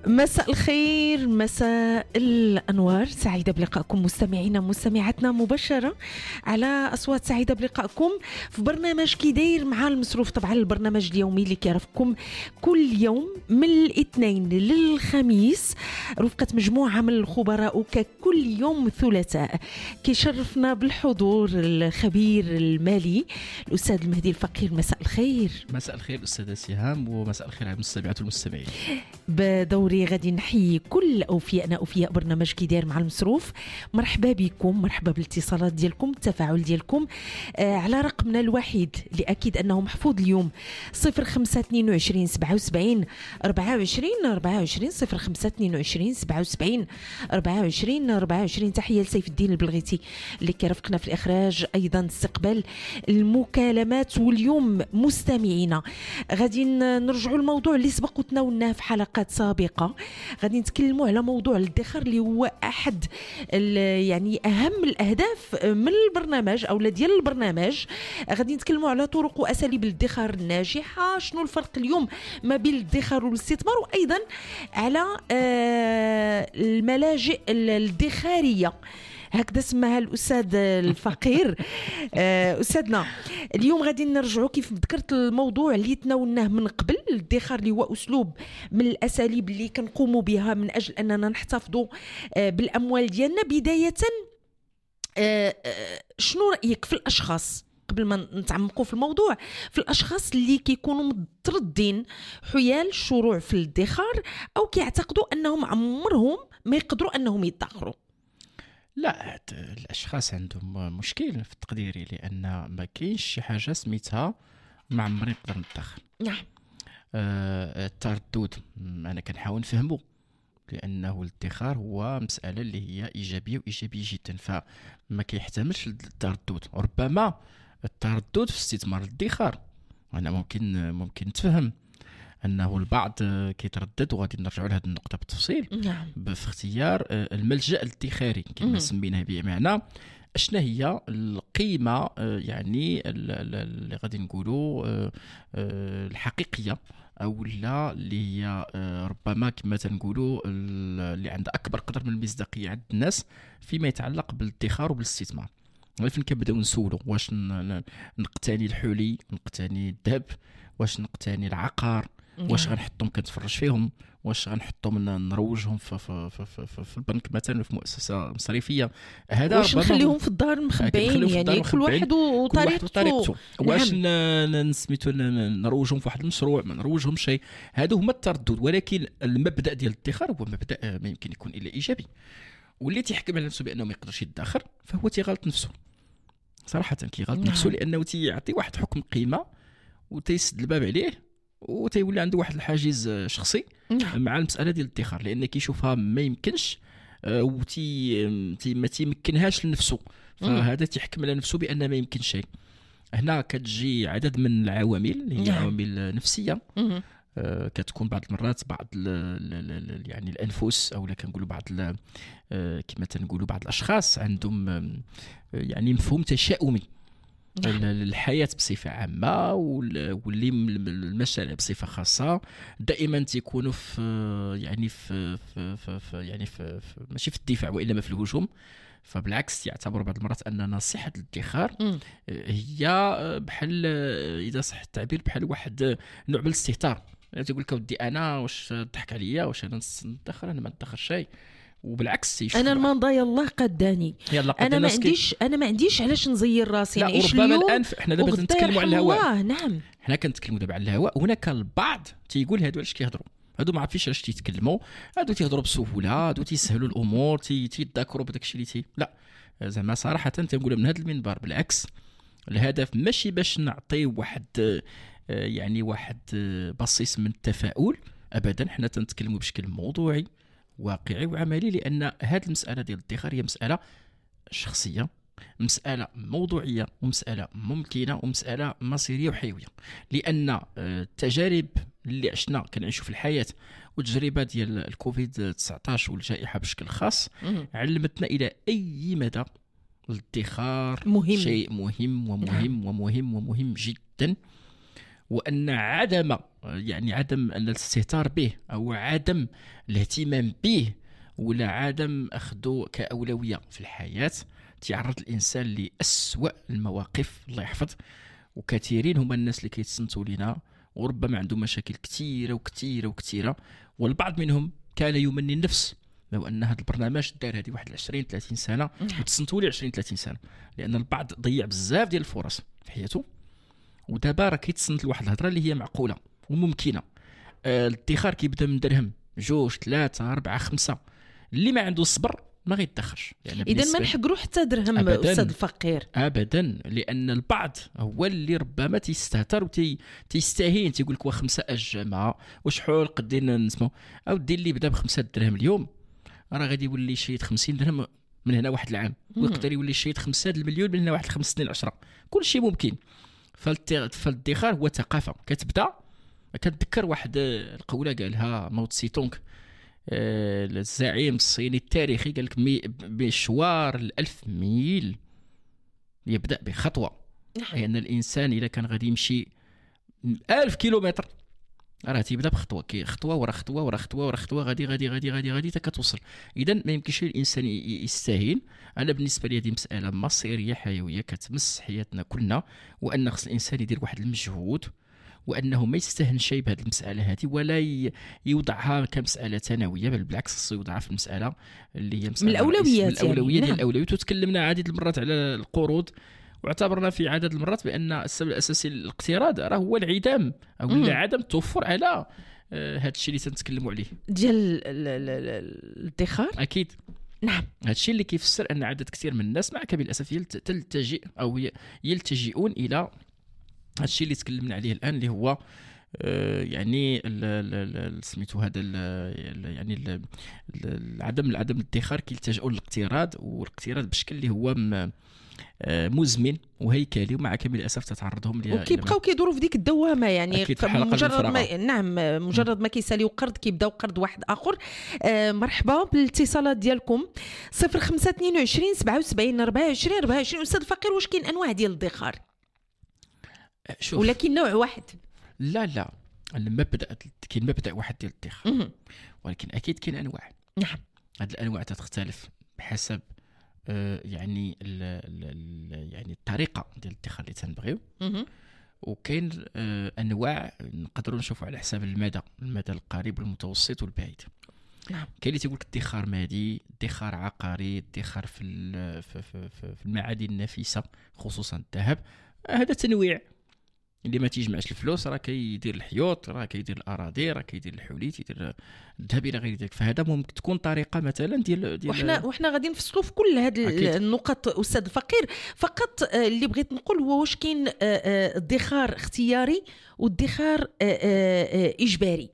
مساء الخير، مساء الأنوار، سعيدة بلقائكم مستمعينا مستمعاتنا مباشرة على أصوات. سعيدة بلقائكم في برنامج كي داير مع المصروف، طبعا البرنامج اليومي اللي كيعرفكم كل يوم من الاثنين للخميس رفقة مجموعة من الخبراء، وككل يوم ثلاثاء كيشرفنا بالحضور الخبير المالي الأستاذ المهدي الفقير. مساء الخير. مساء الخير أستاذة سهام، ومساء الخير على المستمعات والمستمعين. بدوري غادي نحيي كل أوفياءنا أوفياء برنامج كي داير مع المصروف. مرحبا بكم، مرحبا بالاتصالات ديالكم، التفاعل ديالكم على رقمنا الوحيد اللي أكيد أنه محفوظ اليوم 0522 77 24 24 0522 77 24 24. تحية لسيف الدين البلغيتي اللي كيرافقنا في الإخراج، أيضا استقبال المكالمات. واليوم مستمعينا غادي نرجعوا الموضوع اللي سبق وتناولناه في حلقات سابقة. غادي نتكلموا على موضوع الادخار اللي هو أحد يعني أهم الأهداف من البرنامج أو ديال البرنامج. غادي نتكلموا على طرق وأساليب الادخار الناجحة، شنو الفرق اليوم ما بين الادخار والاستثمار، وأيضا على الملاجئ الادخارية هكذا سماها الأستاذ الفقير. أستاذنا اليوم غادي نرجعوا كيف ذكرت الموضوع اللي تناولناه من قبل، الادخار اللي هو أسلوب من الأساليب اللي كنقوموا بها من أجل أننا نحتفظوا بالأموال ديالنا. بداية شنو رأيك في الأشخاص قبل ما نتعمقوا في الموضوع، في الأشخاص اللي كيكونوا متردين حيال الشروع في الادخار أو كيعتقدوا أنهم عمرهم ما يقدروا أنهم يدخروا؟ لا، الاشخاص عندهم مشكل في تقديري، لان ما كاينش شي حاجه سميتها ما عمري نقدر ندخر. نعم. التردد انا كنحاول نفهمه، لانه الادخار هو مساله اللي هي ايجابيه وايجابيه جدا، فما كيحتملش التردد. ربما التردد في استثمار الادخار انا ممكن نتفهم انه البعض كيتردد، وغادي نرجعوا لهذه النقطه بالتفصيل. نعم. في اختيار الملجأ الادخاري كما سميناه، بمعنى اشنا هي القيمه يعني اللي غادي نقولوا الحقيقيه، او لا اللي هي ربما كما تنقولوا اللي عندها اكبر قدر من المصداقيه عند الناس فيما يتعلق بالادخار وبالاستثمار. فين كنبداو نسولوا واش نقتني الحلي، نقتني الذهب، واش نقتني العقار، واش غنحطهم كنتفرج فيهم، واش غنحطهم نروجهم في البنك مثلا في مؤسسه مصرفيه، هذا واش نخليهم في الدار مخبيين، يعني كل واحد وطريقته. واش نسميتو نروجهم في واحد المشروع، ما نروجهم شيء. هادو هما التردد، ولكن المبدا ديال الادخار هو مبدا ما يمكن يكون الا ايجابي، واللي تيحكم على نفسه بانه ما يقدرش يدخر فهو تيغلط نفسه صراحه، كيغلط نفسه، لانه تيعطي واحد حكم قيمه وتيسد الباب عليه، وتيولي عنده واحد الحاجز شخصي مع المساله ديال الادخار، لان كيشوفها ما يمكنش ما تيمكنهاش لنفسه، فهذا تيحكم على نفسه بان ما يمكن شيء. هنا كتجي عدد من العوامل اللي هي عوامل نفسيه، كتكون بعض المرات بعض يعني الانفس، او لا كنقولوا بعض كما تنقولوا بعض الاشخاص عندهم يعني مفهوم تشاؤمي الحياة بصفة عامة، واللي المشاريع بصفة خاصة دائما تيكونوا في ماشي في الدفاع وإنما في الهجوم. فبالعكس يعتبر بعض المرات أن نصيحة الادخار هي بحال إذا صح التعبير بحال واحد نوع من الاستهتار. تقول لك ودي أنا واش تضحك عليا، واش أنا ندخر؟ أنا ما ندخر شيء، وبالعكس انا المنضايا الله قداني، انا ما عنديش علاش نزير راسي. لا، وربما الان حنا دابا نتكلموا على الهواء. نعم، حنا كنتكلموا دابا على الهواء، هناك البعض تيقول هادو علاش كيهضروا، هادو ما عرفتش علاش تيتكلموا، هادو تيهضروا بسهوله، هادو تيسهلوا الامور، تيذاكروا بداك الشيء اللي لا. زعما صراحه تنقولها من هذا المنبر، بالعكس الهدف ماشي باش نعطي واحد يعني واحد بصيص من التفاؤل ابدا، حنا تنتكلموا بشكل موضوعي واقعي وعملي، لان هذه المساله ديال الادخار هي مساله شخصيه، مساله موضوعيه، ومساله ممكنه، ومساله مصيريه وحيويه. لان التجارب اللي عشنا كنعيشوا في الحياه، والتجربه ديال الكوفيد 19 والجائحه بشكل خاص علمتنا الى اي مدى الادخار شيء مهم ومهم ومهم ومهم جدا. وان عدم الاستهتار به او عدم الاهتمام به ولا عدم اخذه كاولويه في الحياه تعرض الانسان لاسوأ المواقف. الله يحفظ. وكثيرين هما الناس اللي كيتصنتوا لنا وربما عندهم مشاكل كثيره وكثيره وكثيره، والبعض منهم كان يمني النفس لو ان هذا البرنامج دار هذه واحد 20 30 سنه وتصنتوا لي 20 30 سنه، لان البعض ضيع بزاف ديال الفرص في حياته. ودابا راه كيتصنت لواحد الهضره اللي هي معقوله وممكنه. الادخار كيبدا من درهم 2 3 4 5. اللي ما عنده الصبر ما غيدخرش. يعني اذا ما نحقروا حتى درهم استاذ الفقير ابدا، لان البعض هو اللي ربما تيستهتر وتيستهين، تيقول لك وا 5 الجامعه وشحال قدينا نسمو او دير اللي بدا ب5 دراهم اليوم راه غادي يولي يشيد 50 درهم من هنا واحد العام، ويقدر يولي يشيد 5 المليون من هنا واحد 5 سنين 10. كل شيء ممكن. فالادخار هو ثقافه كتبدا. كتذكر واحد القوله قالها ماو تسي تونغ الزعيم الصيني التاريخي، قال لك مشوار 1000 ميل يبدا بخطوه. لان الانسان اذا كان غادي يمشي 1000 كيلومتر راه تيبدا بخطوه، خطوه ورا خطوه ورا خطوه ورا خطوه، غادي غادي غادي غادي غادي حتى كتوصل. اذا ما يمكنش الانسان يستهين. انا بالنسبه لي هذه مساله مصيريه حيويه كتمس حياتنا كلنا، وان خص الانسان يدير واحد المجهود، وانه ما يستهن شيء بهذه المساله هذه ولا يوضعها كمساله ثانويه، بل بالعكس خصو يوضعها في المساله اللي هي مساله من الاولويات. ديال الاولويات. وتكلمنا عديد المرات على القروض، واعتبرنا في عدد المرات بان السبب الاساسي للاقتراض راه هو الانعدام او عدم التوفر على هذا الشيء اللي تنتكلموا عليه ديال الادخار. اكيد نعم. هذا الشيء اللي كيفسر ان عدد كثير من الناس معك بالاسف تلتجئ او يلتجئون الى هذا الشيء اللي تكلمنا عليه الان، اللي هو يعني سميتو هذا يعني عدم الادخار كيلتجئوا للاقتراض، والاقتراض بشكل اللي هو مزمن وهيكلي، ومع كامل الاسف تتعرضهم وكيبقاو كيدوروا في ديك الدوامه. يعني مجرد ما مجرد ما كيساليو قرض كيبداو قرض واحد اخر. مرحبا بالاتصالات ديالكم 0522 77 24 24. استاذ الفقير، واش كاين انواع ديال الادخار ولكن نوع واحد؟ لا المبدا كاين مبدا واحد ديال الادخار، ولكن اكيد كاين انواع. نعم. هذه الانواع تختلف بحسب يعني يعني الطريقه ديال الادخار اللي تنبغيو. وكاين انواع نقدروا نشوفوا على حساب المدى القريب والمتوسط والبعيد. نعم. كاين اللي تيقول لك ادخار مادي، ادخار عقاري، ادخار في المعادن النفيسه خصوصا الذهب. هذا تنويع. اللي ما تيجمعش الفلوس راه كيدير الحيوط، راه كيدير الاراضي، راه كيدير الحوليت، يدير الذهب الى غير ذلك. فهذا ممكن تكون طريقه مثلا ديال وحنا غادي نفصلوا في كل هذه النقط استاذ الفقير. فقط اللي بغيت نقول هو واش كاين ادخار اختياري وادخار اجباري؟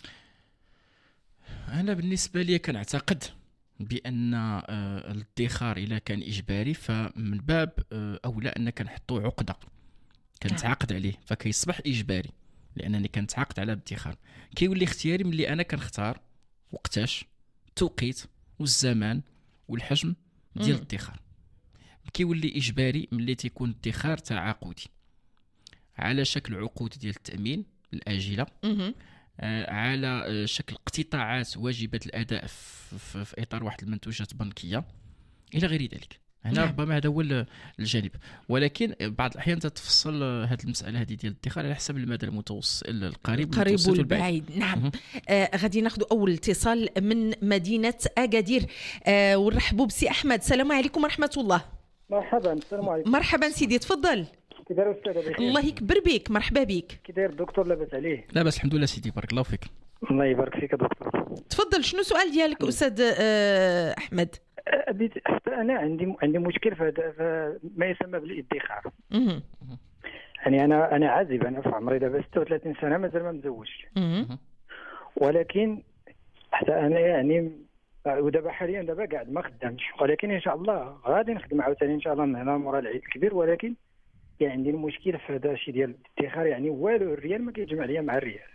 انا بالنسبه لي كنعتقد بان الادخار اذا كان اجباري فمن باب اولى ان كنحطوا عقده كنتعاقد عليه فكيصبح اجباري، لانني كنتعاقد على الادخار. كيولي اختياري ملي انا كنختار وقتاش، التوقيت والزمان والحجم ديال الادخار. كيولي اجباري ملي تيكون الادخار تعاقدي على شكل عقود ديال التامين الاجله، على شكل اقتطاعات واجبه الاداء في اطار واحد المنتوجات بنكيه الى غير ذلك. هنا ربما هذا هو الجانب، ولكن بعض الاحيان تتفصل هذه المساله هذه ديال الادخار على حسب المدى المتوسط القريب والبعيد. نعم. غادي ناخذ اول اتصال من مدينه اكادير ونرحبوا بسي احمد. السلام عليكم ورحمه الله. مرحبا. السلام عليكم. مرحبا سيدي، تفضل. كي داير استاذ؟ بخير. الله يكبر بك، مرحبا بك. كي داير الدكتور؟ لاباس عليه؟ لاباس الحمد لله سيدي، بارك الله فيك. الله يبارك فيك دكتور. تفضل، شنو السؤال ديالك استاذ احمد؟ انا عندي مشكل في ما يسمى بالادخار. يعني انا عازب، انا في عمري دابا 36 سنه مازال ما مزوجش، ولكن حتى انا يعني ودابا حاليا دابا قاعد ما خدامش، ولكن ان شاء الله غادي نخدم عاوتاني ان شاء الله من هنا مورا العيد الكبير. ولكن يعني عندي المشكل في هذا الشيء ديال الادخار، يعني والو الريال ما كيجمع ليا مع الريال.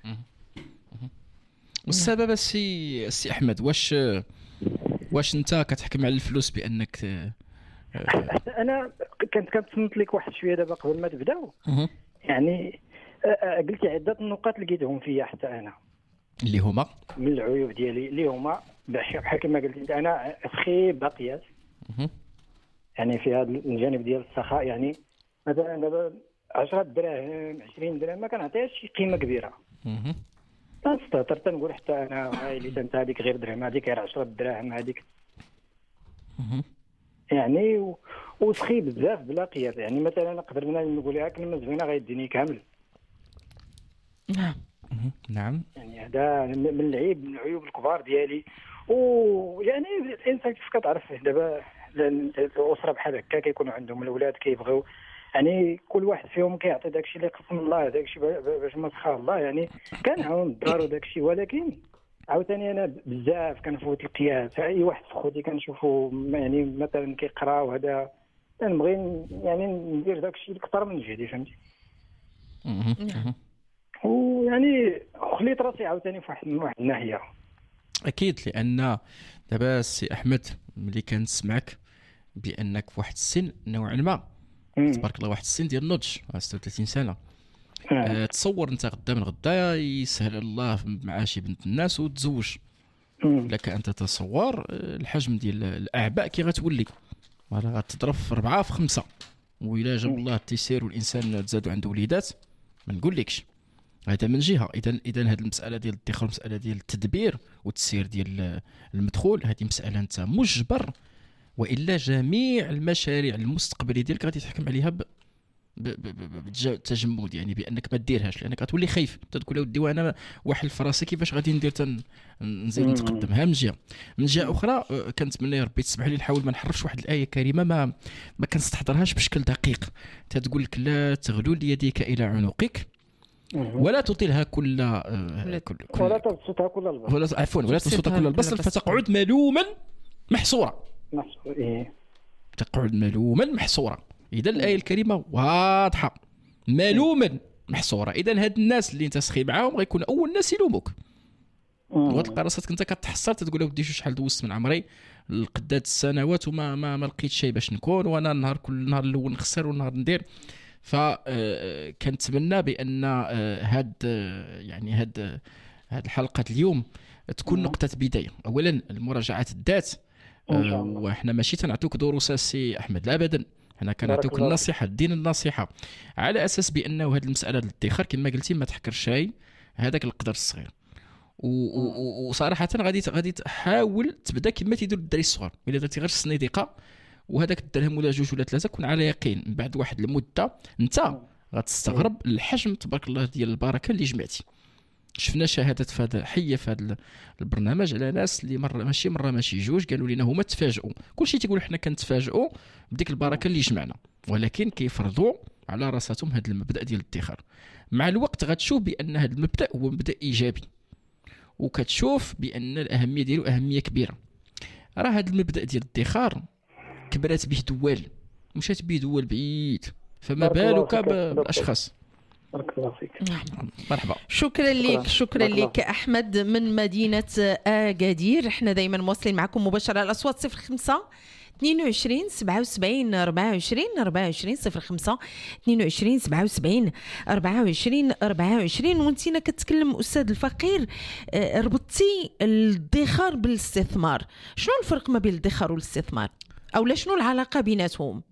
والسبب السي احمد واش انت كتحكم على الفلوس بانك انا كنت كنتصنت لك واحد شويه دابا قبل ما تبداو، يعني قلتي عده النقاط لقيتهم فيا حتى انا، اللي هما من العيوب ديالي اللي هما بحال كما قلت انا سخي بقيات. يعني في هذا الجانب ديال السخاء، يعني مثلا دابا 10 دراهم 20 درهم ما كنعطيهاش شي قيمه كبيره. تنستهتر تنقول حتى انا عائلتي انت هذيك غير درهم، هذيك غير 10 دراهم هذيك. يعني وسخي بزاف بلا قياس. يعني مثلا نقدر نقول لها كلمه زوينه غيديني كامل. نعم. يعني هذا من العيب، من العيوب الكبار ديالي. ويعني الانسان كيف كتعرف دابا الاسره بحال هكا كيكونوا عندهم الاولاد كيبغيو، يعني كل واحد فيهم كيعطي داكشي اللي قسم الله، داكشي باش ما سخى الله. يعني كنعاون الدار وداكشي، ولكن عاوتاني انا بزاف كنفوت القياس. اي واحد في خوتي كنشوفو يعني مثلا كيقرا وهذا كنبغي يعني ندير داكشي اكثر من جهدي، فهمتي. ويعني خليت راسي عاوتاني في واحد الناحيه. اكيد، لان دابا السي احمد ملي كنسمعك بانك في واحد السن نوعا ما تبارك الله، واحد السن ديال النضج 36 سنه، تصور انت غدا من غدا يسهل الله مع شي بنت الناس وتزوج. لك ان تتصور الحجم ديال الاعباء كي غتولي، راه غتضرب في 4 في 5. وإلا جاب الله التيسير والانسان تزادوا عنده وليدات ما نقولكش. هذا من جهه. اذا هذه المساله ديال الادخار، المساله ديال التدبير والتسيير ديال المدخول، هذه مساله انت مجبر، والا جميع المشاريع المستقبليه ديالك غادي تحكم عليها بالتجمد، يعني بانك ما ديرهاش، لانك غتولي خايف تقول اودي وانا واحد فراسي كيفاش غادي ندير نزيد نتقدم. ها من جهه اخرى كنتمنى يا ربي تسمح لي نحاول ما نحرفش واحد الايه كريمه ما كنستحضرهاش بشكل دقيق. تقول لك لا تغلل يديك الى عنقك ولا تطيلها ولا تبسطها كل البسط. عفوا، ولا تبسطها كل البسط فتقعد ملوما محصورا. تقعد ملوما محصورا. اذا الايه الكريمه واضحه، ملوما محصوره. اذا هاد الناس اللي انت سخي معاهم غيكون اول ناس يلوموك، وتلقى راسك انت كتحصل تقول ودي شحال دوزت من عمري لقدات السنوات وما ما لقيت شيء باش نكون، وانا النهار كل نهار الاول نخسر والنهار ندير. فكنتمنى بان هاد الحلقه اليوم تكون نقطه بدايه. اولا المراجعات الذات، وحنا ماشي تنعطوك دروس السي احمد، لا ابدا، حنا كنعطيوك النصيحه، الدين النصيحه، على اساس بانه هذه المساله الادخار كما قلتي ما تحكرش شيء هذاك القدر الصغير. وصراحه غادي تحاول تبدا كما تيدير الدراري الصغار. الا درتي غير الصنيدقه وهذاك الدرهم ولا 2 ولا 3 كون على يقين من بعد واحد المده انت غتستغرب الحجم تبارك الله ديال البركه اللي جمعتي. شفنا شهادات حيه في هذا البرنامج على ناس اللي مره ماشي جوج قالوا لنا هما تفاجئوا. كلشي تيقول حنا كنتفاجئوا بديك البركه اللي جمعنا، ولكن كيفرضوا على راساتهم هذا المبدا ديال الادخار. مع الوقت غتشوف بان هذا المبدا هو مبدا ايجابي، وكتشوف بان الاهميه ديالو اهميه كبيره. راه هذا المبدا ديال الادخار كبرات به دول، مشات به دول بعيد، فما بالك بالاشخاص. بارك الله فيك. مرحبا. شكرا لك احمد من مدينه اكادير. احنا دائما مواصلين معكم مباشره. الاصوات 05 22 77 24 24 05 22 77 24 24. وانتينا كتكلم استاذ الفقير، ربطتي الادخار بالاستثمار. شنو الفرق ما بين الادخار والاستثمار، او لا شنو العلاقه بيناتهم؟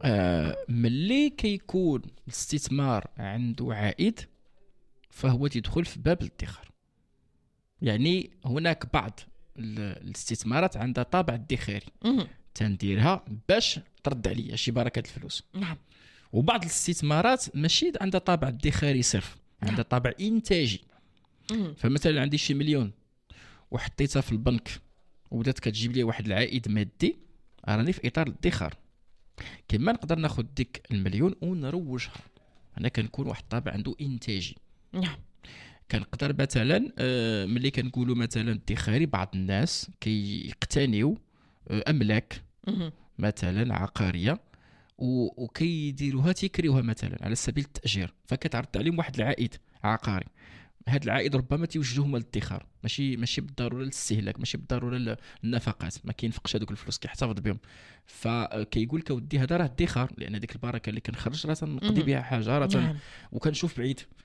ملي كيكون الاستثمار عنده عائد فهو تدخل في باب الادخار. يعني هناك بعض الاستثمارات عندها طابع ادخاري تنديرها باش ترد عليا شي بركه الفلوس. نعم. وبعض الاستثمارات ماشي عندها طابع ادخاري صرف، عندها طابع انتاجي. فمثلا عندي شي مليون وحطيتها في البنك وبدات كتجيب لي واحد العائد مادي، راني في اطار الادخار. كما نقدر ناخذ ديك المليون ونروجها، انا كنكون واحد الطابع عنده انتاجي. نعم. كنقدر مثلا ملي كنقولوا مثلا ادخاري، بعض الناس كيقتنيوا املاك مثلا عقاريه وكيديروها تيكريوها مثلا على سبيل التاجير، فكتعرض عليهم واحد العائد عقاري. هذا العائد ربما تيوجههم للادخار، ماشي بالضروره للاستهلاك، ماشي بالضروره للنفقات، ما كينفقش هذوك الفلوس كيحتفظ بهم. فكيقول لك اودي هذا راه ادخار، لان ديك البركه اللي كنخرج راه تنقضي بها حاجه راه وكنشوف بعيد.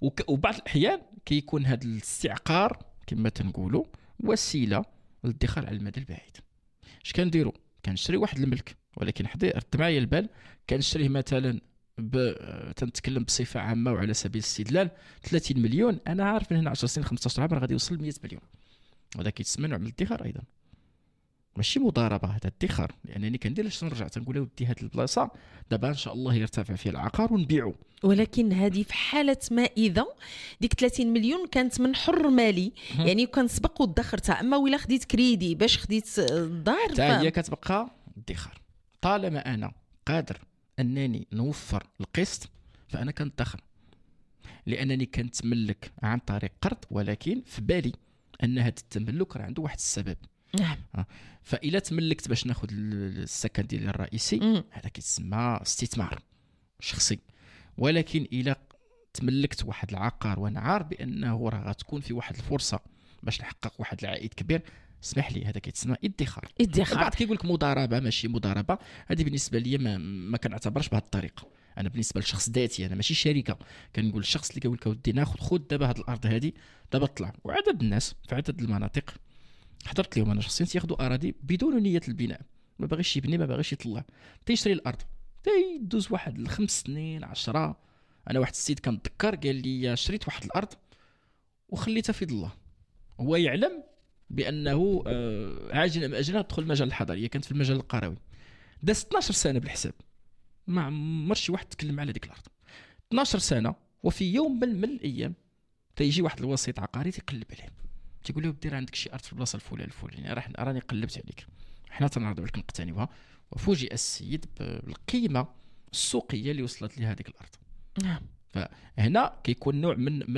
وبعض الاحيان كيكون هذا الاستعقار كما تنقولوا وسيله للادخار على المدى البعيد. اش كنديروا؟ كنشري واحد الملك، ولكن رد معايا البال كنشريه مثلا تنتكلم بصفه عامه وعلى سبيل الاستدلال 30 مليون، انا عارف من هنا 10 سنين 15 عام غادي يوصل 100 مليون. وهذا كيتسمى نوع من الادخار ايضا، ماشي مضاربه، هذا ادخار. لانني كندير اش نرجع تنقول ودي هذه البلاصه دابا ان شاء الله يرتفع فيها العقار ونبيعو. ولكن هذه في حاله ما اذا ديك 30 مليون كانت من حر مالي، يعني كان سبق ودخرتها. اما ولا خديت كريدي باش خديت الدار حتى هي كتبقى ادخار. طالما انا قادر انني نوفر القسط فانا كندخر، لانني كنتملك عن طريق قرض، ولكن في بالي ان هذا التملك راه عنده واحد السبب. نعم. فإلا تملكت باش ناخذ السكن ديالي الرئيسي هذا كيتسمى استثمار شخصي. ولكن إلا تملكت واحد العقار وانا عارف بانه راه غتكون في واحد الفرصه باش نحقق واحد العائد كبير، اسمح لي هذا كيتسمى ادخار. بعض كيقول لك مضاربه، ماشي مضاربه. هذه بالنسبه لي ما كنعتبرش بهذه الطريقه. انا بالنسبه لشخص ذاتي، انا ماشي شركه، كنقول الشخص اللي كيقول لك ودي خذ دابا هذه الارض هذه دابا طلع. وعدد الناس في عدد المناطق حضرت لهم انا شخصيا تياخذوا اراضي بدون نيه البناء، ما باغيش يبني، ما باغيش يطلع، تيشري الارض تيدوز واحد الخمس سنين 10. انا واحد السيد كنتذكر قال لي شريت واحد الارض وخليتها في الله، هو يعلم بانه عاجلا ام اجلا ندخل المجال الحضري، كانت في المجال القروي. داز 12 سنه بالحساب ما عمر شي واحد تكلم على ديك الارض. 12 سنه، وفي يوم من الايام تيجي واحد الوسيط عقاري تيقلب عليه، تيقول له دير عندك شي ارض في البلاصه الفلانيه، راني قلبت عليك، حنا تنعرضوا لك نقتنيوها. وفوجئ السيد بالقيمه السوقيه اللي وصلت لها هذيك الارض. نعم. فهنا كيكون نوع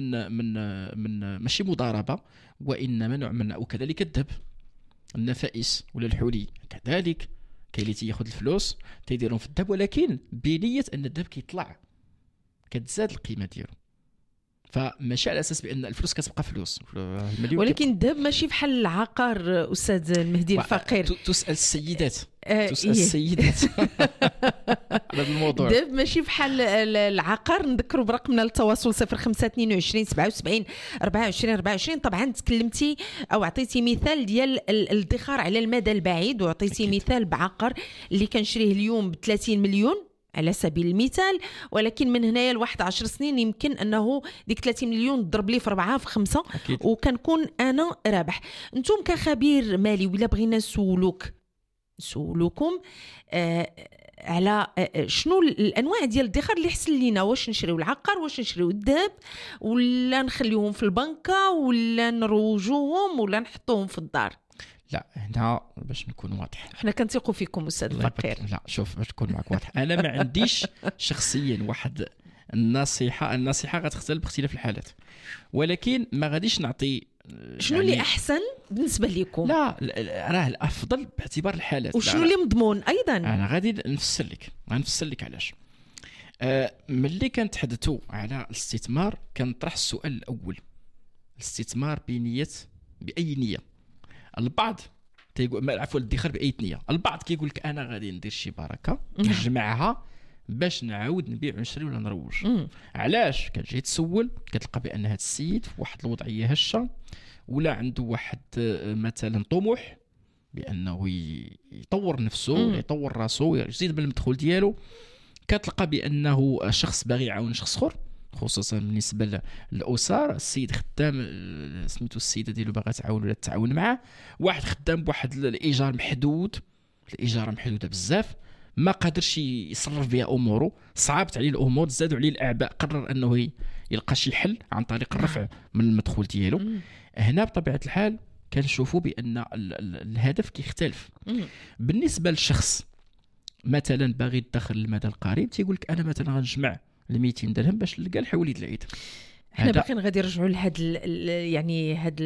من ماشي مضاربه، وانما نوع من، وكذلك الذهب النفائس ولا الحلي كذلك كاين اللي تياخذ الفلوس تيديرهم في الذهب، ولكن بنيه ان الذهب كيطلع كتزاد القيمه ديالو. فماشي على اساس بان الفلوس كتبقى فلوس، ولكن الذهب ماشي بحال العقار. استاذ المهدي الفقير، تسال السيدات تسال السيدات على الموضوع. الذهب ماشي بحال العقار. نذكروا برقمنا التواصل 0522 77 24 24. طبعا تكلمتي او عطيتي مثال ديال الادخار على المدى البعيد، وعطيتي مثال بعقار اللي كنشريه اليوم ب 30 مليون على سبيل المثال، ولكن من هنايا لواحد 10 سنين يمكن انه ديك 30 مليون تضرب لي في 4 في 5 وكنكون انا رابح. انتم كخبير مالي ولا بغينا نسولوكم على شنو الانواع ديال الادخار اللي حسن لينا، واش نشريو العقار، واش نشريو الذهب، ولا نخليوهم في البنكه، ولا نروجوهم، ولا نحطوهم في الدار؟ لا هنا باش نكون واضح، احنا كنثيقوا فيكم استاذ الفقير. لا شوف باش نكون معك واضح، انا ما عنديش شخصيا واحد النصيحه غتختلف باختلاف الحالات، ولكن ما غاديش نعطي شنو اللي احسن بالنسبه لكم. لا راه الافضل باعتبار الحالات، وشنو اللي مضمون ايضا. انا غادي نفسر لك علاش. ملي كنتحدثوا على الاستثمار كنطرح السؤال الاول، الاستثمار باي نيه؟ البعض تيقول عفوا الادخار باي نيه. البعض كيقول لك انا غادي ندير شي بركه نجمعها باش نعاود نبيع ونشري ولا نروج. علاش؟ كتجي تسول كتلقى بان هذا السيد في واحد الوضعيه هشه، ولا عنده واحد مثلا طموح بانه يطور نفسه ولا يطور راسه يزيد من المدخول ديالو. كتلقى بانه شخص باغي يعاون شخص اخر، خصوصا بالنسبه للاسر. السيد خدام سميتو السيده ديالو باغا تعاون ولا تتعاون معاه، واحد خدام بواحد الايجار محدود، الايجار محدوده بزاف، ما قادرش يصرف بها اموره، صعبت عليه الامور، زادوا عليه الاعباء، قرر انه يلقى شي حل عن طريق الرفع من المدخول ديالو. هنا بطبيعه الحال كنشوفوا بان الهدف كيختلف. بالنسبه للشخص مثلا باغي يدخر المدى القريب، تيقول لك انا مثلا غنجمع 200 درهم باش نلقى الحواليد العيد. احنا باقيين غادي نرجعوا لهاد يعني هاد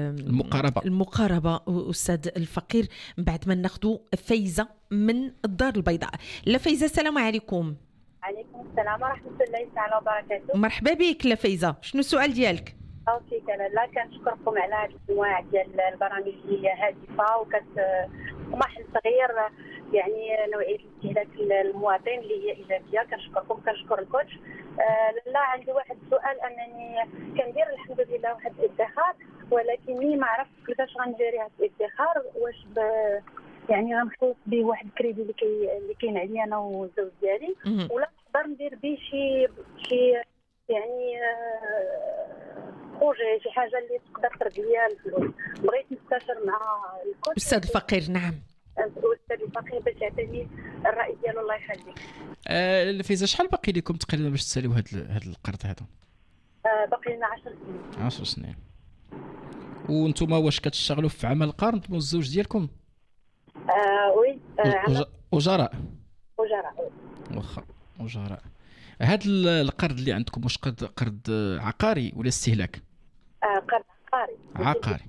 المقاربه استاذ الفقير من بعد ما ناخذوا فايزه من الدار البيضاء. لا فايزه، السلام عليكم. عليكم السلام ورحمه الله تعالى وبركاته. مرحبا بك لا فايزه، شنو السؤال ديالك؟ اوكي لا كنشكركم على هذه الانواع ديال البرامج اللي هادفه ومحل صغير يعني نوعيه الاستهلاك المواطن اللي هي ايجابيه. كنشكركم، كنشكر الكوتش. لا عندي واحد السؤال، انني كندير الحمد لله واحد الادخار، ولكني ما عرفتش كيفاش غنديري هذا الادخار. واش يعني غنخلص به واحد الكريدي اللي كاين عليا انا والزوج ديالي، ولا نقدر ندير به شي يعني بروجي، شي حاجه اللي تقدر ترد ليا الفلوس. بغيت نستشر مع الكل استاذ الفقير. نعم الاستاذ الفقير باش يعطيني الراي ديالو. الله يخليك. فايزه شحال باقي لكم تقريبا باش تساليو هذا القرض هذا؟ باقي لنا 10 سنين. 10 سنين. وانتم واش كتشتغلوا في عمل القرض انتم والزوج ديالكم؟ وي وجراء. واخا وجراء. هذا القرض اللي عندكم واش قرض عقاري ولا استهلاك؟ قرض عقاري.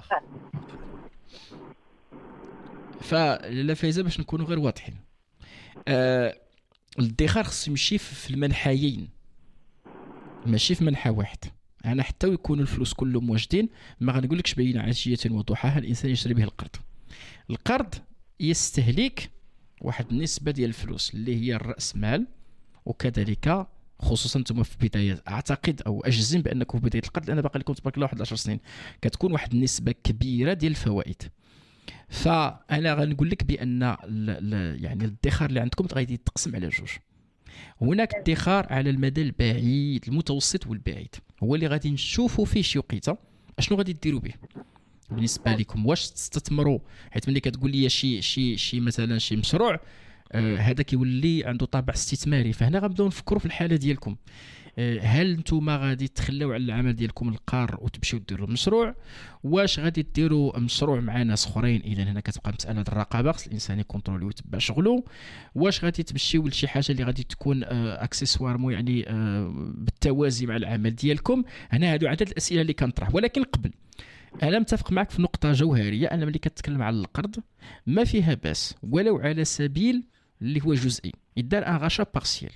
فلا فايزه باش نكونوا غير واضحين، الادخار خصو يمشي في المنحيين ماشي في منحى واحد. انا حتى يكونوا الفلوس كلهم موجودين ما غنقولكش بين عشيه وضحاها الانسان يشري به القرض يستهلك واحد النسبه ديال الفلوس اللي هي الراس مال، وكذلك خصوصا انتم في بدايه اعتقد او اجزم بانكم في بدايه القرض، لان باقي لكم تبارك الله واحد 10 سنين كتكون واحد النسبه كبيره ديال الفوائد. فانا غنقول لك بان يعني الادخار اللي عندكم غادي يتقسم على جوج. هناك ادخار على المدى البعيد المتوسط والبعيد، هو اللي غادي نشوفوا فيه شي وقيته اشنو غادي ديروا به بالنسبه لكم. واش تستثمروا؟ حيت ملي كتقول لي شي مثلا شي مشروع هذا كيولي عنده طابع استثماري، فهنا غنبداو نفكروا في الحاله ديالكم. هل نتوما غادي تخليو على العمل ديالكم القار وتمشيو ديروا المشروع؟ واش غادي ديروا مشروع مع ناس اخرين؟ اذا هنا كتبقى مساله الرقابه، خص الانسان يكونترولي ويتبع شغله. واش غادي تمشيو لشي حاجه اللي غادي تكون اكسسوار مو يعني بالتوازي مع العمل ديالكم؟ هنا هادو عدد الاسئله اللي كنطرح. ولكن قبل انا متفق معك في نقطه جوهريه، ان ملي كتكلم على القرض ما فيها باس ولو على سبيل اللي هو جزئي، يدار ان غاشا بارسيال،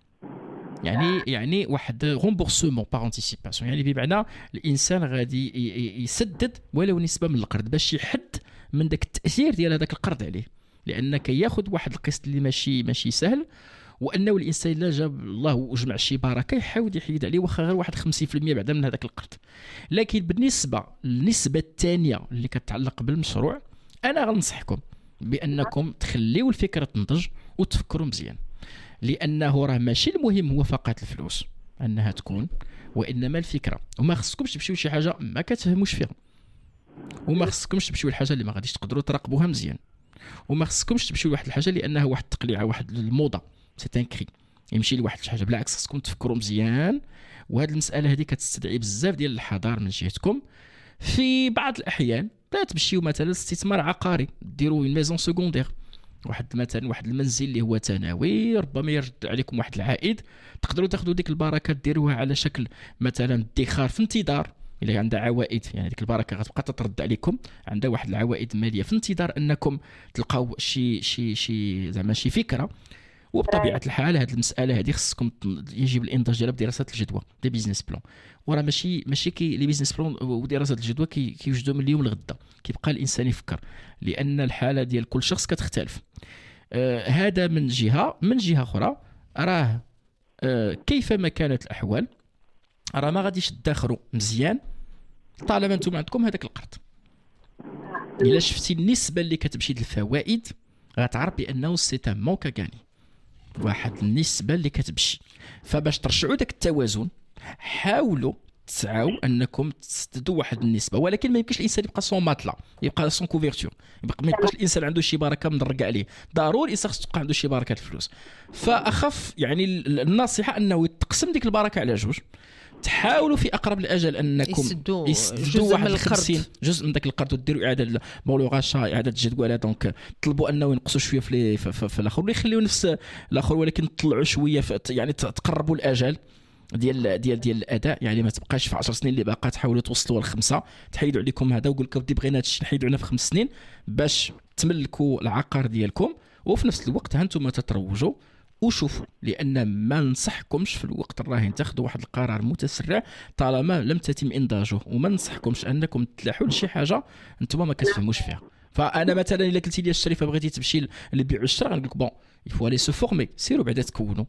يعني واحد رومبورسمون باغ انتيسيباسيون، يعني بمعنى الانسان غادي يسدد ولو نسبه من القرض باش يحد من داك التاثير ديال هذاك القرض عليه، لان كياخذ واحد القسط اللي ماشي سهل، وانه الانسان الا جاب الله وجمع شي بركه يحاول يحيد عليه واخا غير واحد 50% بعدا من هذاك القرض. لكن بالنسبه للنسبه الثانيه اللي كتعلق بالمشروع، انا غنصحكم بانكم تخليوا الفكره تنضج وتفكروا مزيان، لانه راه ماشي المهم هو فقط الفلوس انها تكون، وانما الفكره. وما خصكمش تمشيو لشي حاجه ما كتفهموش فيها، وما خصكمش تمشيو لحاجه اللي ما غاديش تقدروا تراقبوها مزيان، وما خصكمش تمشيو لواحد الحاجه لانها واحد التقليعه، واحد الموضه سي ان كري يمشي لواحد شي حاجه. بالعكس خصكم تفكروا مزيان، وهذه المساله هذه كتستدعي بزاف ديال الحذر من جهتكم. في بعض الاحيان لا تمشيو مثلا استثمار عقاري، ديروا اون ميزون سكوندير، واحد المنزل اللي هو ثانوي ربما يرد عليكم واحد العائد، تقدروا تاخذوا ديك البركه ديروها على شكل مثلا ادخار في انتظار الى عندها عوائد، يعني ديك البركه غتبقى تترد عليكم، عندها واحد العوائد ماليه في انتظار انكم تلقاو شي زعما شي فكره. وبطبيعه الحال هذه المساله هذه خصكم يجب الانضاج ديالها بدراسه الجدوى دي بيزنس بلان. وراه ماشي كي لي بيزنس بلان ودراسه الجدوى كيوجدوا من اليوم لغدا، كيبقى الانسان يفكر، لان الحاله ديال كل شخص كتختلف. هذا من جهه اخرى راه كيفما كانت الاحوال راه ما غاديش تدخروا مزيان طالما انتم عندكم هذاك القرض. الا شفتي النسبه اللي كتمشي للفوائد غتعرف بانه سي ان مونك غاني، واحد النسبه اللي كتمشي. فباش ترجعوا داك التوازن حاولوا تسعوا انكم تسددوا واحد النسبه، ولكن ما يمكنش الانسان يبقى سون ماتلا، يبقى سون كوفرتور، ما يبقاش الانسان عنده شي بركه مدرقه عليه، ضروري الانسان خصو تبقى عنده شي بركه الفلوس. فاخف يعني النصيحه انه تقسم ديك البركه على جوج، تحاولوا في اقرب الاجل انكم يسدوا واحد 50 جزء من داك القرض وديروا اعاده مولوغاشا، اعاده الجدوله. دونك طلبوا انه ينقصوا شويه في الاخر ولا يخليوا نفس الاخر، ولكن تطلعوا شويه يعني تقربوا الاجل ديال الاداء، يعني ما تبقاش في 10 سنين اللي باقا تحاولوا توصلوا ل5 تحيدوا عليكم هذا وقول لكم بدي بغينا هذا الشيء نحيدوا علينا في 5 سنين باش تملكوا العقار ديالكم، وفي نفس الوقت هانتم تتروجوا وشوفوا. لان ما ننصحكمش في الوقت الراهن تاخذوا واحد القرار متسرع طالما لم تتم انضاجه، وما ننصحكمش انكم تلاحوا لشي حاجه انتم ما كتفهموش فيها. فانا مثلا الا قلتي لي الشريفه بغيتي تمشي للبيع والشراء غنقول لك بون يفوا لي سو فورمي، سيروا بعدا تكونوا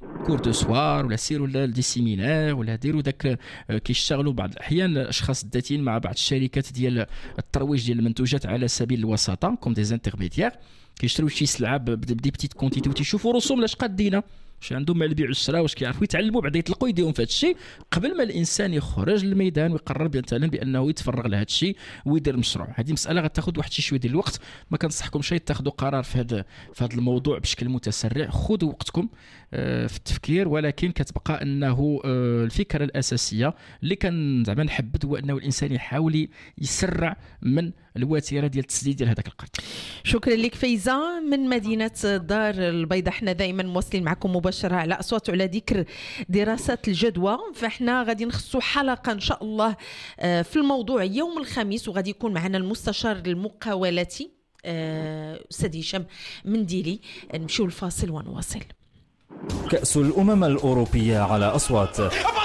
كور دو سوار ولا سيروا دي سيمينار ولا ديروا داك كيشتغلوا بعض الاحيان اشخاص ذاتيين مع بعض الشركات ديال الترويج ديال المنتوجات على سبيل الوساطه كوم دي انترميديير كيشتروا شي سلعه بدي بتيت كونتيتي وتيشوفوا رسوم لاش قادينا واش عندهم مع البيع والشراء واش كيعرفوا يتعلموا بعدا يطلقوا يديهم في هذا الشيء قبل ما الانسان يخرج للميدان ويقرر مثلا بانه يتفرغ لهذا الشيء ويدير مشروع. هذه مساله غتاخذ واحد شويه ديال الوقت، ما كنصحكمش تاخذوا قرار في هذا الموضوع بشكل متسرع. خذوا وقتكم في التفكير، ولكن كتبقى انه الفكره الاساسيه اللي كان زعما نحبذ هو انه الانسان يحاول يسرع من الوتيره ديال التسديد ديال هذاك القرض. شكرا لك فايزه من مدينه الدار البيضاء. احنا دائما مواصلين معكم مباشره على اصوات وعلى ذكر دراسات الجدوى، فاحنا غادي نخصوا حلقه ان شاء الله في الموضوع يوم الخميس، وغادي يكون معنا المستشار المقاولاتي استاذ هشام منديلي. نمشيو الفاصل ونواصل. كأس الأمم الأوروبية على أصوات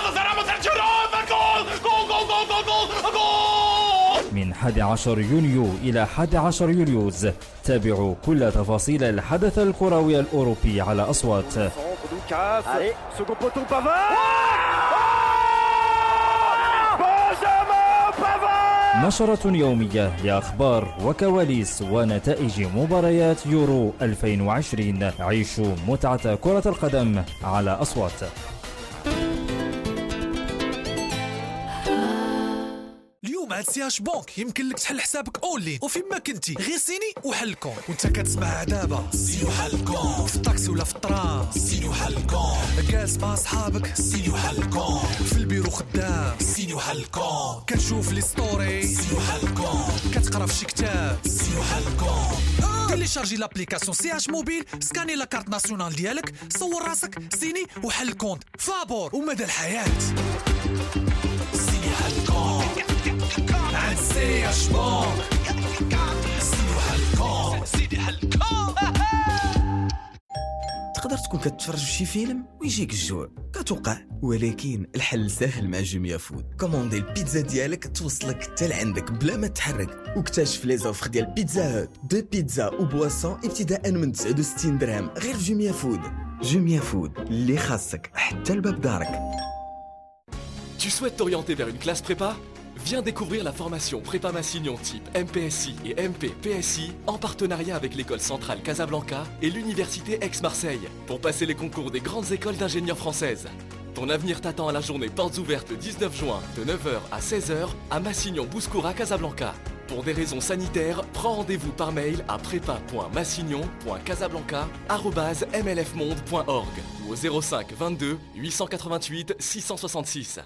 من 11 يونيو إلى 11 يوليوز. تابعوا كل تفاصيل الحدث الكروي الأوروبي على أصوات. نشرة يومية لأخبار وكواليس ونتائج مباريات يورو 2020. عيشوا متعة كرة القدم على أصوات. اليوم عاد سياش بونك يمكن لك تحل حسابك اونلاين وفين ما كنتي، غير سيني وحل كون. وانت كتسمع دابا سيني وحل كون، في الطاكسي ولا في الطرام سيني وحل كون، جالس مع صحابك سيني وحل كون، في البيرو خدام سيني وحل كون، كتشوف لي ستوري سيني وحل كون، كتقرا في شي كتاب سيني وحل كون. تيليشارجي لابليكاسيون سي اش موبيل، سكاني لا كارت ناسيونال ديالك، صور راسك سيني وحل كونت فابور ومدى الحياة. سيني حل كونت عند سي اش بونك، سيني وحل كونت، سيني حل كونت. تقدر تكون كتفرج في شي فيلم ويجيك الجوع، كتوقع، ولكن الحل سهل مع جوميا فود. كوموندي البيتزا ديالك توصلك حتى لعندك بلا ما تحرك، واكتشف لي زوفر ديال بيتزا هات، دو بيتزا وبواسون ابتداء من 69 درهم غير في جوميا فود. جوميا فود اللي خاصك حتى الباب دارك. Tu souhaites t'orienter vers une classe prépa ? Viens découvrir la formation Prépa Massignon type MPSI et MP-PSI en partenariat avec l'école centrale Casablanca et l'université Aix-Marseille pour passer les concours des grandes écoles d'ingénieurs françaises. Ton avenir t'attend à la journée portes ouvertes le 19 juin de 9h à 16h à Massignon-Bouscoura Casablanca. Pour des raisons sanitaires, prends rendez-vous par mail à prépa.massignon.casablanca@mlfmonde.org ou au 05 22 888 666.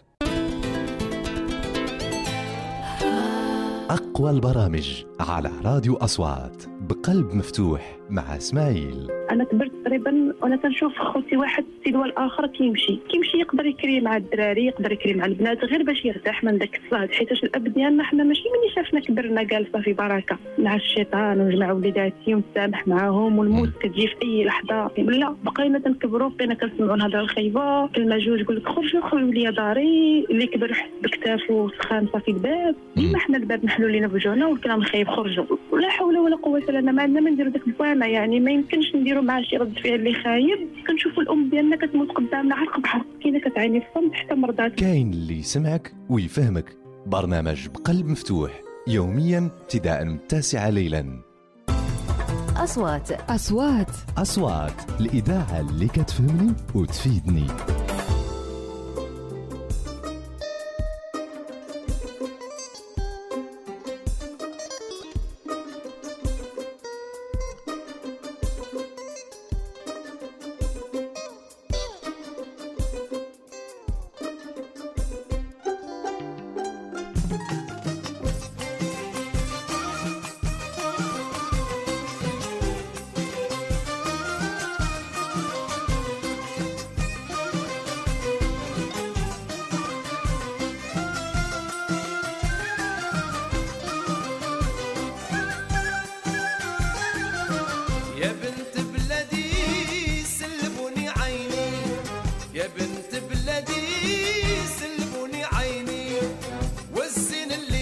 أقوى البرامج على راديو أصوات بقلب مفتوح مع اسماعيل. انا كبرت تقريبا وانا كنشوف خوتي واحد السيد الاخر كيمشي يقدر يكري مع الدراري، يقدر يكري مع البنات غير باش يرتاح من داك الصهد، حيت الاب ديالنا حنا ماشي ملي شافنا كبرنا جالسه في بركه مع الشيطان ونجمع وليداتي ونتسامح معاهم والموت كتجي في اي لحظه. لا بقينا تنكبروا، بقينا كنسمعوا الهضره الخايبه، كلمه جوج يقول لك خرجوا ليا داري، اللي كبر يحس بكتافو سخان صافي الباب، ديما حنا الباب نحلوا لينا بوجهنا والكلام الخايب خرجوا. ولا حول ولا قوه الا بالله، ما عندنا ما نديروا داك الفوانا، يعني ما يمكنش نديروا معاه شي رد فعل اللي خايب. كنشوفوا الام ديالنا كتموت قدامنا حرق بحرق، كاينه كتعاني في الصمت حتى مرضات. كاين اللي يسمعك ويفهمك. برنامج بقلب مفتوح يوميا ابتداء من 9 ليلا. أصوات الإذاعة اللي كتفهمني وتفيدني. يا بنت بلادي سلموني عيني والزين اللي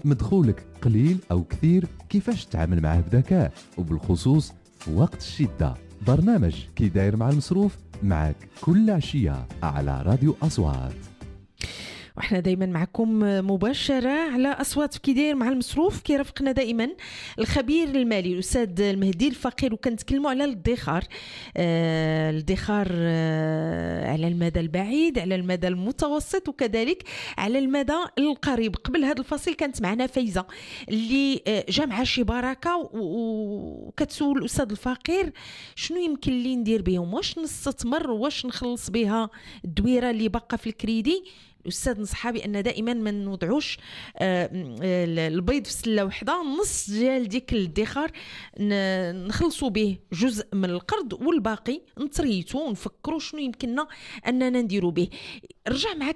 مدخولك قليل أو كثير، كيفاش تتعامل معاه بذكاء وبالخصوص في وقت الشدة. برنامج كي داير مع المصروف معك كل عشية على راديو أصوات. وإحنا دايما معكم مباشرة على أصوات كي داير مع المصروف. كيرافقنا دائما الخبير المالي الأستاذ المهدي الفقير، وكنتكلموا على الادخار. الادخار على المدى البعيد، على المدى المتوسط، وكذلك على المدى القريب. قبل هذا الفصل كانت معنا فايزة اللي جامعة شي بركة، وكتسول الأستاذ الفقير شنو يمكن لي ندير بهم، واش نستثمر، واش نخلص بها الدويرة اللي باقة في الكريدي. الأستاذ نصحى بأن دائما ما نوضعوش البيض في سلة واحدة، نص ديال ديك الادخار نخلصوا به جزء من القرض، والباقي نتريتو ونفكروا شنو يمكننا أننا نديروا به. رجع معك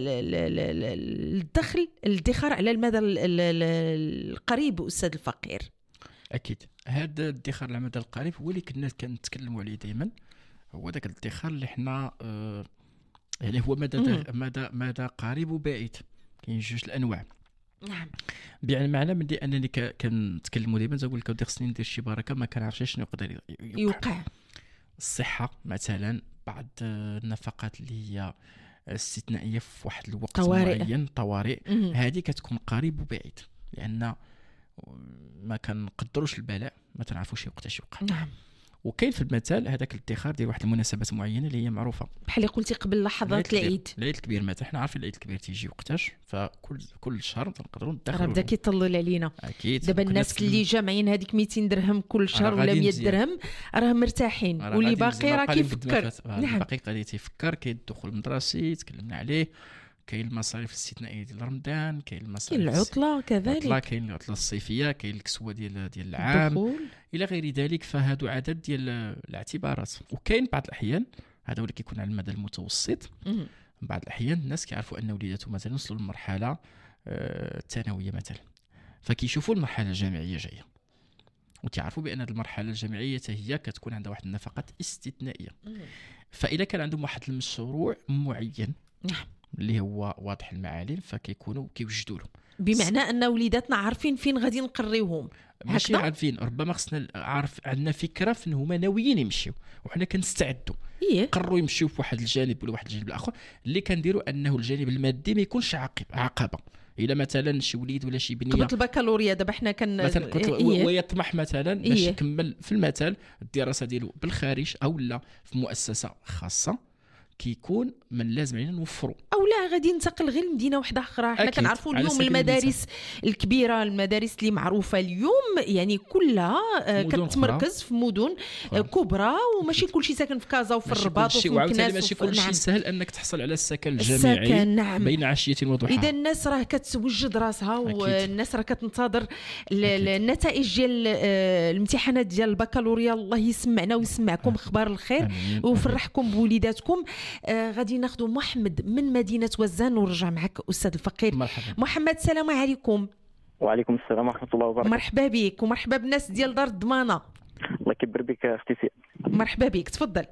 الدخل الادخار على المدى القريب أستاذ الفقير. أكيد هذا الادخار على المدى القريب هو اللي كنا كنتكلموا عليه دائما، هو ذاك الادخار اللي حنا يعني هو مدى قريب وبعيد. كاين جوج الانواع. نعم. بمعنى معنى من دي انني كنتكلموا دائما تقول لك خصني ندير شي بركه ما كنعرفش شنو يقدر يوقع. الصحه مثلا، بعض النفقات اللي هي استثنائيه في واحد الوقت معين، طوارئ، هذه كتكون قريب وبعيد، لان ما كنقدروش البلاء، ما تنعرفوش وقتاش يوقع. نعم. وكاين في المثال هذاك الادخار ديال واحد المناسبات معينه اللي هي معروفه، بحال اللي قلتي قبل لحظات العيد الكبير. مثلا حنا عارفين العيد الكبير تيجي وقتاش، فكل شهر نقدروا ندخروا. بدا كيطلل علينا اكيد. دابا الناس اللي جامعين هذيك 200 درهم كل شهر ولا 100 درهم راه مرتاحين، واللي باقي راه كيفكر. نعم. باقي قاعد يفكر. كاين الدخول المدرسي تكلمنا عليه، كاين المصاريف الاستثنائيه ديال رمضان، كاين المصاريف العطله كذلك، كاين العطله الصيفيه، كاين الكسوه ديال العام الى غير ذلك. فهادو عدد ديال الاعتبارات. وكاين بعض الاحيان هذا هو اللي كيكون على المدى المتوسط. بعض الاحيان الناس كيعرفوا ان وليداتهم مثلا وصلوا للمرحله الثانويه مثلا، فكيشوفوا المرحله الجامعيه جايه، وتعرفوا بان هذه المرحله الجامعيه هي كتكون عندها واحد النفقات استثنائيه. فاذا كان عندهم واحد المشروع معين اللي هو واضح المعالم، فكيكونوا كيوجدوا له. بمعنى ان وليداتنا عارفين فين غادي نقريوهم، ماشي عارفين، ربما خصنا عارف عندنا فكره فين هما ناويين يمشيو، وحنا كنستعدوا قرروا يمشيو في واحد الجانب ولا واحد الجانب الاخر. اللي كنديروا انه الجانب المادي ما يكونش عقبه. الى مثلا شي وليد ولا شي بنيه قبل البكالوريا دابا حنا مثلا ويطمح مثلا باش يكمل في المثال الدراسه ديالو بالخارج او لا في مؤسسه خاصه، كيكون من لازم علينا نوفروا، او لا غادي ينتقل غير لمدينه واحده اخرى. حنا كنعرفوا اليوم المدارس الكبيره، المدارس اللي معروفه اليوم يعني كلها كتمركز في مدن كبرى، وماشي كلشي ساكن في كازا وفي الرباط وفي مكناس. ماشي كلشي سهل انك تحصل على السكن الجامعي. نعم. بين عشيه وضحاها. اذا الناس راه كتوجد راسها، والناس راه كتنتظر النتائج ديال الامتحانات ديال البكالوريا. الله يسمعنا ويسمعكم اخبار الخير ويفرحكم بوليداتكم. غادي ناخذ محمد من مدينة وزان ونرجع معك أستاذ الفقير. مرحبا. محمد السلام عليكم. وعليكم السلام ورحمة الله وبركاته. مرحبا بك ومرحبا بالناس ديال دار الضمانة. الله يكبر بك أختي سي. مرحبا بك، تفضل.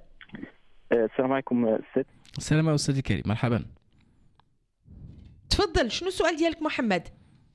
السلام عليكم أستاذ. السلام عليكم أستاذ الكريم، مرحبا. تفضل، شنو السؤال ديالك محمد؟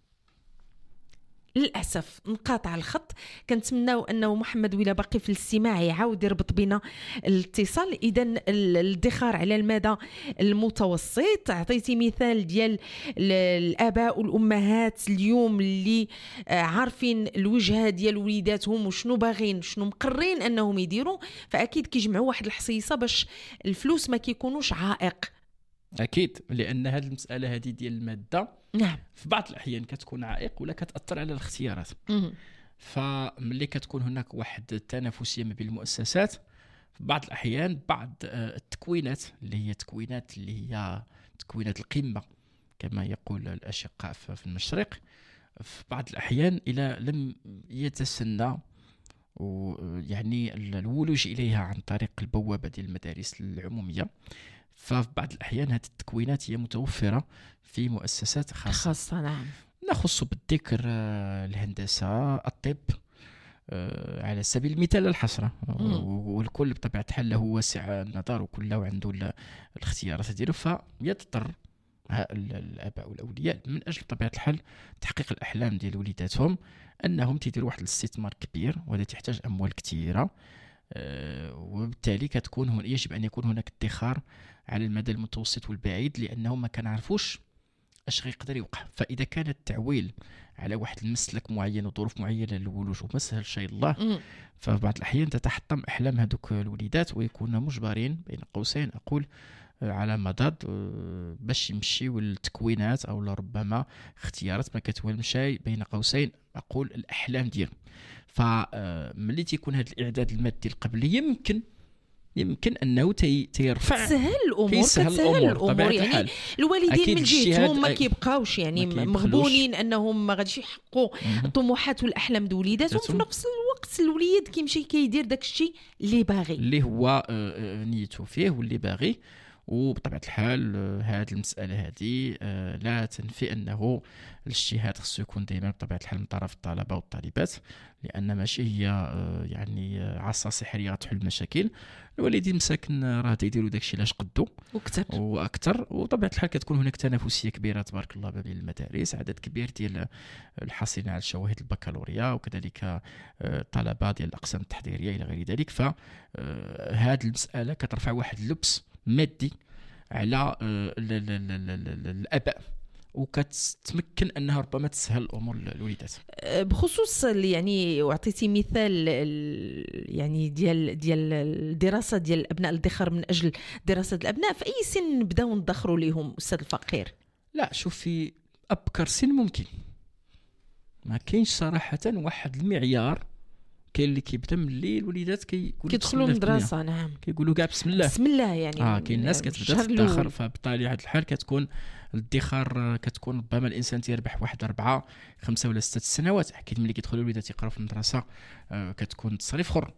للاسف انقطع الخط. كنتمناو انه محمد ولا باقي في الاستماع يعاود يربط بنا الاتصال. اذا الادخار على المدى المتوسط، عطيتي مثال ديال الاباء والامهات اليوم اللي عارفين الوجهه ديال وليداتهم وشنو باغين شنو مقرين انهم يديروا، فاكيد كيجمعوا واحد الحصيصه باش الفلوس ما كيكونوش عائق. اكيد، لان هذه المساله هذه ديال الماده نعم في بعض الاحيان كتكون عائق ولا كتاثر على الاختيارات. فملي كتكون هناك واحد التنافسيه ما بين المؤسسات، في بعض الاحيان بعض التكوينات اللي هي تكوينات القمه كما يقول الاشقاء في المشرق، في بعض الاحيان الى لم يتسنى ويعني الولوج اليها عن طريق البوابه ديال المدارس العموميه، ففي بعض الأحيان هذه التكوينات هي متوفرة في مؤسسات خاصة. نعم. نخص بالذكر الهندسة، الطب، على سبيل المثال الحصرة، والكل بطبيعة الحال له واسع النظر وكل عنده الاختيارات ديالو، فيضطر الاباء والاولياء من اجل بطبيعه الحال تحقيق الاحلام ديال وليداتهم، انهم تيديروا واحد الاستثمار كبير وهذا تحتاج اموال كثيره، وبالتالي كتكون يجب ان يكون هناك ادخار على المدى المتوسط والبعيد، لانه ما كنعرفوش اش غيقدر يوقع. فاذا كان التعويل على واحد المسلك معين وظروف معينه للولوج وما سهل شيء الله، فبعض الاحيان تتحطم احلام هذوك الوليدات ويكونوا مجبرين بين قوسين اقول على مضض باش يمشيوا للتكوينات او لربما اختيارات ما كتوالمشي بين قوسين اقول الاحلام ديالهم. فملي تيكون هذا الاعداد المادي القبلي يمكن انه تيرفع تسهل الامور يعني الوالدين من جهتهم ما كيبقاوش يعني مغبونين انهم ما غاديش يحققوا طموحات والاحلام د وليداتهم، في نفس الوقت الوليد كيمشي كيدير داك الشيء اللي باغي اللي هو نيته فيه واللي باغي. وبطبيعه الحال هذه المساله هذه لا تنفي انه الاجتهاد خصو يكون دائما بطبيعه الحال من طرف الطلبه والطالبات، لان ماشي هي يعني عصا سحريه غتحل المشاكل. الوالدين مساكن راه تيديروا داكشي لاش قدو واكثر، وطبيعه الحال كتكون هناك تنافسيه كبيره تبارك الله بين المدارس، عدد كبير ديال الحاصلين على شواهد البكالوريا وكذلك طلبه ديال الاقسام التحضيريه الى غير ذلك. فهذه المساله كترفع واحد اللبس مادي على الاباء وكتمكن انها ربما تسهل الامور للوليدات. بخصوص يعني وعطيتي مثال يعني ديال الدراسه ديال الابناء، الادخار من اجل دراسه الابناء، في اي سن نبداو ندخروا لهم استاذ الفقير؟ لا شوف، في ابكر سن ممكن، ما كاينش صراحه واحد المعيار. كاين اللي كيبدا ملي الوليدات كيدخلوا المدرسه، نعم كيقولوا كاع بسم الله يعني كاين الناس كتبدا تدخر. فبطبيعه الحال كتكون الادخار كتكون ربما الانسان تيربح واحد 4 5 ولا 6 سنوات. اكيد ملي كيدخلوا الوليدات يقراو في المدرسه كتكون تصريف اخر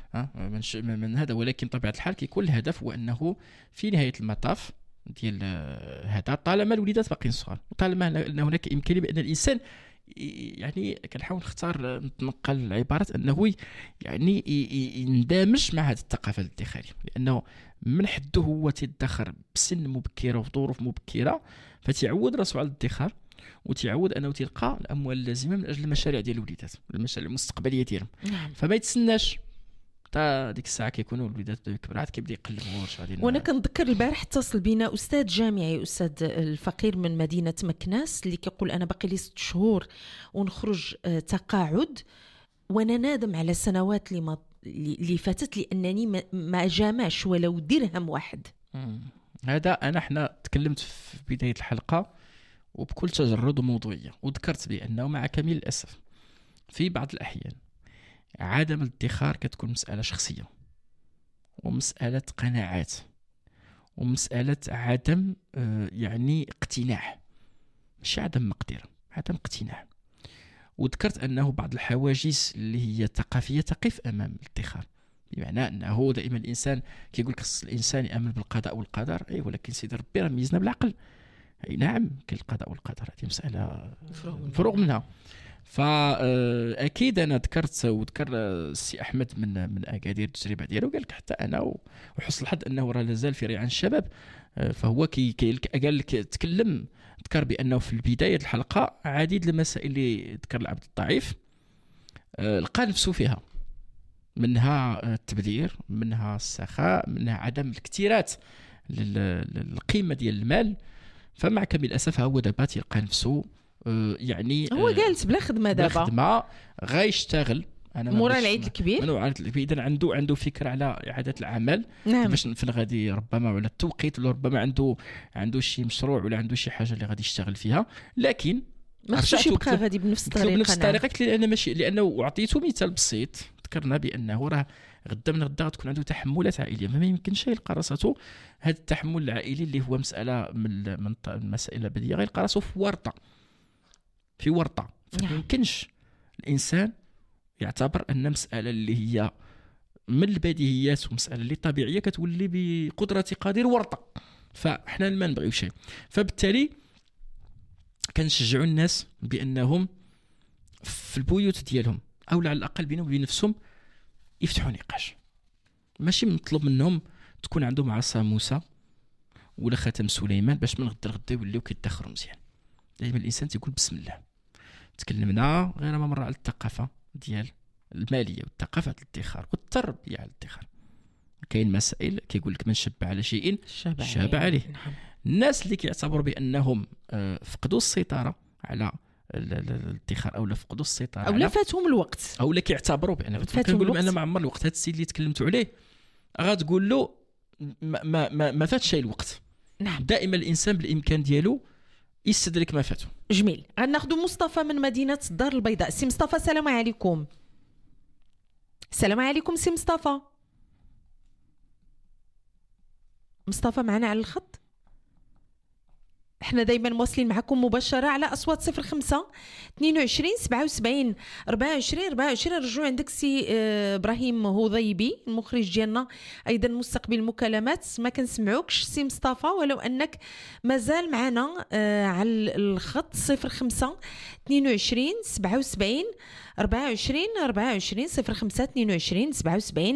من هذا، ولكن طبيعه الحال كيكون الهدف هو انه في نهايه المطاف ديال هذا طالما الوليدات باقيين صغار، طالما ان هناك امكانيه بان الانسان يعني كنحاول نختار نتنقل العبارات انه يعني يندمج مع هذه الثقافه الادخاريه، لانه من حده هو تيدخر بسن مبكره وفي ظروف مبكره، فتيعود راسو على الادخار وتيعود انه تلقى الاموال اللازمه من اجل المشاريع ديال الوليدات، المشاريع المستقبليه ديالهم. فما يتسناش حتى ديك الساعه كيكونوا الوليدات كبرات كيبدا يقلب واش غادي. وانا كنذكر البارح اتصل بينا استاذ جامعي، استاذ الفقير من مدينه مكناس، اللي كيقول انا باقي لي 6 شهور ونخرج تقاعد، وانا نادم على السنوات اللي فاتت لانني ما جامعش ولو درهم واحد. هذا حنا تكلمت في بدايه الحلقه وبكل تجرد وموضوعيه، وذكرت بانه مع كامل الاسف في بعض الاحيان عدم الادخار كتكون مسألة شخصية ومسألة قناعات ومسألة عدم يعني اقتناع، مش عدم مقدرة، عدم اقتناع. وذكرت أنه بعض الحواجز اللي هي ثقافية تقف أمام الادخار، بمعنى أنه دائما الإنسان كيقول خص الإنسان يأمن بالقضاء والقدر، ولكن سيدي ربي راه ميزنا بالعقل. أي نعم كاين القضاء والقدر، هذه مسألة مفروغ منها. فاكيد انا ذكرت وذكر السي احمد من اكادير التجربه ديالو، قال لك حتى انا وحسن الحظ انه راه لازال في ريعان الشباب، فهو قال لك تكلم ذكر بانه في البدايه الحلقه عديد المسائل اللي ذكر العبد الضعيف لقى نفسه فيها، منها التبذير، منها السخاء، منها عدم الاكتراث للقيمه ديال المال. فمع كامل الاسف هو دابا تلقى نفسه يعني هو جالس بلا خدمه دابا، خدمه غيشتغل مورا العيد الكبير. اذا عنده فكره على اعاده العمل، نعم. باش فين غادي ربما على التوقيت، ولا ربما عنده شي مشروع ولا عنده شي حاجه اللي غادي يشتغل فيها، لكن ما خصوش يبقى غادي بنفس الطريقه. لانه اعطيته مثال بسيط، ذكرنا بانه راه غدا من غدا غتكون عنده تحملات عائليه، ما يمكنش يلقى راسو هذا التحمل العائلي اللي هو مساله من المسائل البديهيه غيلقى راسو في ورطه. فما يمكنش الانسان يعتبر ان مساله اللي هي من البديهيات ومساله اللي طبيعيه كتولي بقدره قادر ورطه، فاحنا ما نبغيو شيء. فبالتالي كنشجعوا الناس بانهم في البيوت ديالهم او على الاقل بينهم وبين نفسهم يفتحوا نقاش، ماشي مطلوب منهم تكون عندهم عصا موسى ولا خاتم سليمان باش من غدا يوليو كيدخروا مزيان. دائما الانسان تيقول بسم الله. تكلمنا غير ما مره على الثقافه ديال الماليه والثقافه الادخار والتربيه على الادخار. كاين مسائل كيقول لك من شب على شيء شاب عليه. الناس اللي كيعتبروا بانهم فقدوا السيطره على الادخار او فقدوا السيطره او فاتهم الوقت او كيعتبروا بان كنقول لهم انا ما عمر الوقت. هذا السيد اللي تكلمتوا عليه غتقول له ما فاتش شي الوقت. نعم. دائما الانسان بالامكان ديالو يستدرك ما فاته. جميل. غناخذ مصطفى من مدينه الدار البيضاء. سي مصطفى السلام عليكم. السلام عليكم سي مصطفى. مصطفى معنا على الخط. احنا دايما مواصلين معكم مباشره على اصوات 05 22 77 24. رجعوا عندك سي ابراهيم هضيبي المخرج ديالنا ايضا مستقبل المكالمات. ما كنسمعوكش سي مصطفى ولو انك مازال معنا على الخط 05 22 77 24 05 22 77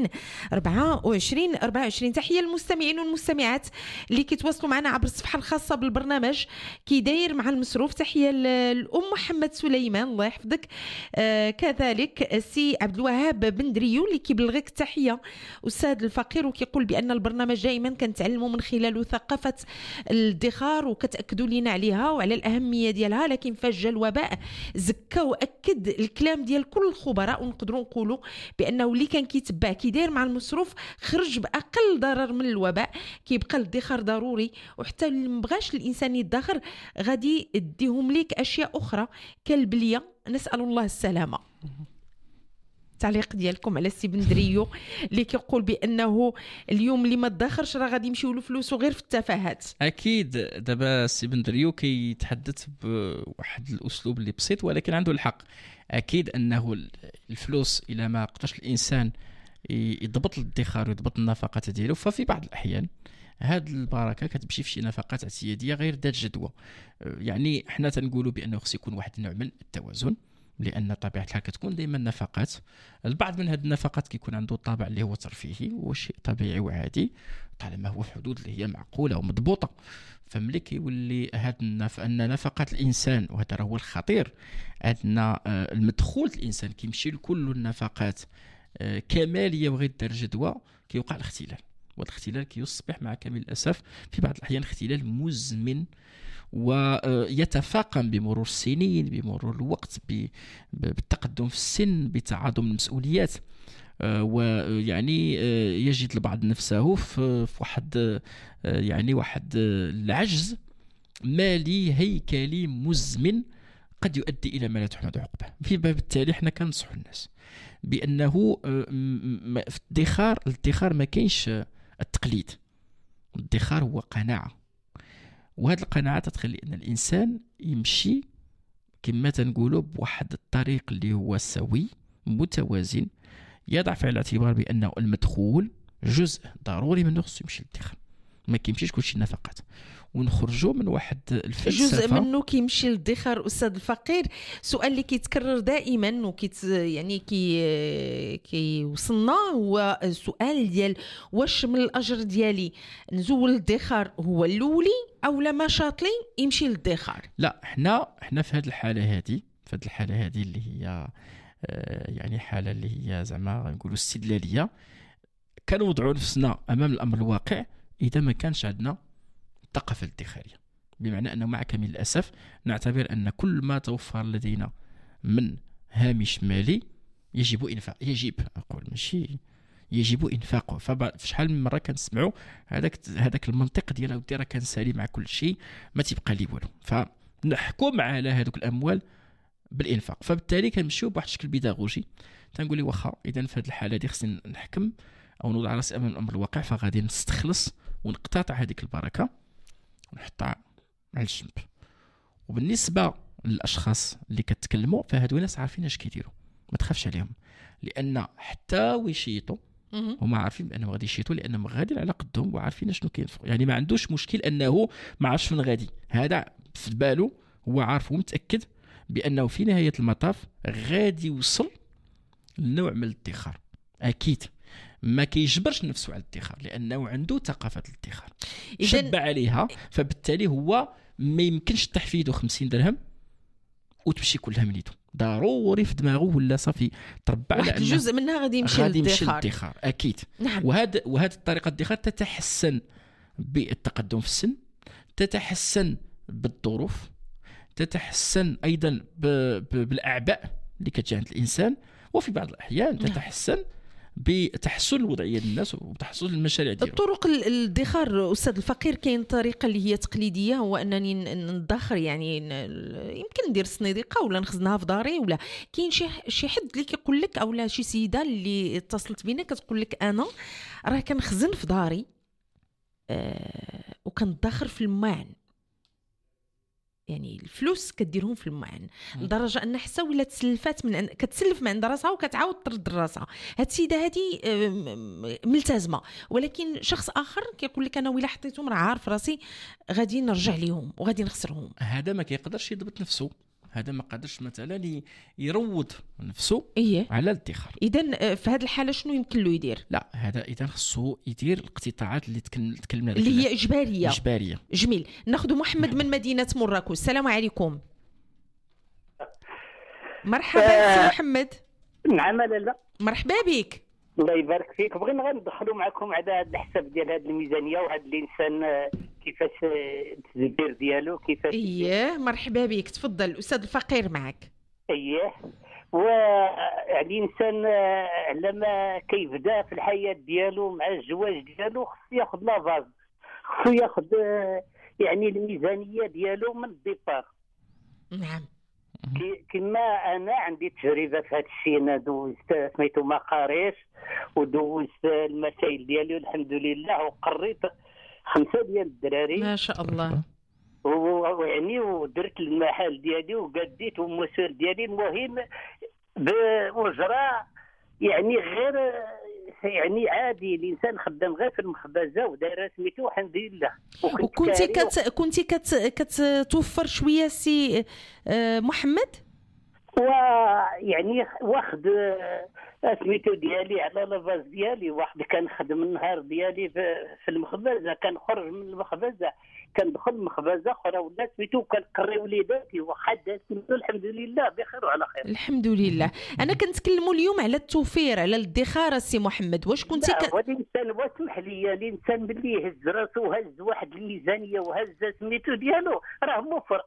24. تحيه للمستمعين والمستمعات اللي كيتواصلوا معنا عبر الصفحه الخاصه بالبرنامج كي داير مع المصروف. تحيه للام محمد سليمان الله يحفظك. كذلك السي عبد الوهاب بن دريو اللي كيبلغك التحيه استاذ الفقير وكيقول بان البرنامج دائما كنتعلموا من خلاله ثقافه الادخار وكتاكدوا لنا عليها وعلى الاهميه ديالها. لكن فجأة الوباء زكى واكد الكلام ديال كل الخبراء ونقدروا نقولوا بانه اللي كان كيتبع كي داير مع المصروف خرج باقل ضرر من الوباء. كيبقى الادخار ضروري وحتى اللي مبغاش الانسان يدخر غادي يديهم ليك اشياء اخرى كالبليه. نسال الله السلامه. التعليق ديالكم على السي بندريو اللي كيقول بانه اليوم اللي ما تدخرش راه غادي يمشيو له فلوسه غير في التفاهات. اكيد دابا السي بندريو كيتحدث بواحد الاسلوب اللي بسيط ولكن عنده الحق. اكيد انه الفلوس الى ما قدرش الانسان يضبط الادخار ويضبط النفقات ديالو ففي بعض الاحيان هاد البركه كتمشي في شي نفقات اعتياديه غير ذات جدوى. يعني حنا تنقولوا بانه خص يكون واحد النوع من التوازن لان طبيعه الحال كتكون دائما نفقات. البعض من هاد النفقات كيكون عنده طابع اللي هو ترفيهي وهو شيء طبيعي وعادي طالما هو في حدود اللي هي معقوله ومضبوطه. فملي كيولي هاد ان نفقات الانسان وهذا هو الخطير ان المدخول الانسان كيمشي لكل النفقات كماليه وغير دار جدوى كيوقع الاختلال. والاختلال كيصبح مع كامل الاسف في بعض الاحيان اختلال مزمن ويتفاقم بمرور السنين بمرور الوقت بالتقدم في السن بتعاظم المسؤوليات. ويعني يجد البعض نفسه في واحد يعني واحد العجز مالي هيكلي مزمن قد يؤدي الى ما لا تحمد عقبه. في باب التالي حنا كنصحوا الناس بانه في الادخار ما كاينش التقليد. الادخار هو قناعه وهذه القناعه تتخلي ان الانسان يمشي كما تنقولوا بواحد الطريق اللي هو سوي متوازن يضع في الاعتبار بانه المدخول جزء ضروري منه خصو يمشي للادخار. ما كيمشيش كلشي نفقات ونخرجوا من واحد الفلسفه جزء منه كيمشي للادخار. استاذ الفقير سؤال اللي كيتكرر دائما يعني كيوصلنا هو سؤال ديال واش من الاجر ديالي نزول الادخار هو الاولي او لما شاطلي يمشي للادخار؟ لا حنا في هذه الحاله هذه اللي هي يعني حاله اللي هي زعما نقولوا استدلاليه كنوضعوا نفسنا امام الامر الواقع. اذا ما كانش عندنا الثقافه الادخاريه بمعنى انه مع كامل الاسف نعتبر ان كل ما توفر لدينا من هامش مالي يجب انفاقه. فشحال من مره كنسمعوا هذاك المنطق ديال ودي راه كان سالي مع كل شيء ما تبقى لي والو. فنحكم على هذوك الاموال بالانفاق. فبالتالي كنمشيو بواحد الشكل بيداغوجي تنقول لي واخا اذا في هذه الحاله دي خصني نحكم او نوضع راسي امام الامر الواقع فغادي نستخلص ونقتطع هذيك البركه ونحطها على الجنب. وبالنسبه للاشخاص اللي كتكلموا فهادو ناس عارفين اش كيديروا ما تخافش عليهم لان حتى ويشيطوا هما عارفين بانهم غادي يشيطوا لانهم غادي على قدهم وعارفين شنو كينفقوا. يعني ما عندوش مشكل انه ما عرفش فين غادي. هذا في باله هو عارف ومتاكد بانه في نهايه المطاف غادي يوصل لنوع من الادخار. اكيد ما كيجبرش نفسه على الادخار لانه عنده ثقافه الادخار شبع عليها، فبالتالي هو ما يمكنش تطيح في يده 50 درهم وتمشي كلها من يده، ضروري في دماغه ولا صافي تربع على واحد جزء منها غادي يمشي للادخار اكيد. نعم. وهذه الطريقه الادخار تتحسن بالتقدم في السن، تتحسن بالظروف، تتحسن ايضا بالاعباء اللي كتجي عند الانسان، وفي بعض الاحيان تتحسن بتحسن الوضعيه للناس وتحسن المشاريع ديالهم. الطرق الادخار استاذ الفقير، كاين طريقه اللي هي تقليديه، هو انني ندخر، يعني يمكن ندير صنيديقه ولا نخزنها في داري، ولا كاين شي حد اللي كيقول لك، اولا شي سيده اللي اتصلت بينا كتقول لك انا راه كنخزن في داري وكندخر في الماعن، يعني الفلوس كديرهم في الماعن لدرجه ان حتى ولا تسلفات كتسلف من عند راسها وكتعاود ترد راسها. هاد السيده هذه ملتزمه، ولكن شخص اخر كيقول لك انا ولا حطيتهم راه عارف راسي غادي نرجع ليهم وغادي نخسرهم. هذا ما كيقدرش يضبط نفسه، هذا ما قادرش مثلا يروض نفسه على الادخار. اذا في هذه الحاله شنو يمكن له يدير؟ لا، هذا اذا خصو يدير الاقتطاعات اللي تكلمنا عليها اللي هي اجباريه. جميل. ناخذ محمد من مدينه مراكش. السلام عليكم. مرحبا سي محمد. نعم لاله، مرحبا بك. الله يبارك فيك. بغينا غير ندخلوا معكم على هذا الحساب ديال هذه الميزانيه وهذا الانسان كيفاش التدبير ديالو كيفاش. مرحبا بك، تفضل الاستاذ الفقير معك. الانسان لما كيبدا في الحياه ديالو مع الزواج ديالو خصو ياخذ لافاز، خصو ياخذ يعني الميزانيه ديالو من الديبار. نعم. كما انا عندي تجربه في هذا الشيء، انا دوزت سميتو ما قاريش ودوزت المسائل ديالي والحمد لله، وقريت 5 ديال الدراري ما شاء الله، ويعني ودرت المحل ديالي وقديت والمسؤول ديالي. المهم بوجرة يعني غير يعني عادي، الانسان خدام غير في المخبزه وداير سميتو الحمد لله. كنتي كتوفر شويه سي محمد، ويعني واخد سميتو ديالي على لافاز ديالي. واحد كنخدم النهار ديالي في المخبزه، كنخرج من المخبزه كندخل المخبزه اخرى ولا سميتو كنقري وليداتي وخدات سميتو الحمد لله بخير وعلى خير. الحمد لله. انا كنتكلموا اليوم على التوفير، على الادخار سي محمد. واش كنتي الانسان واسمح لي، الانسان ملي يهز راسو وهز واحد الميزانيه وهز سميتو ديالو راه موفر.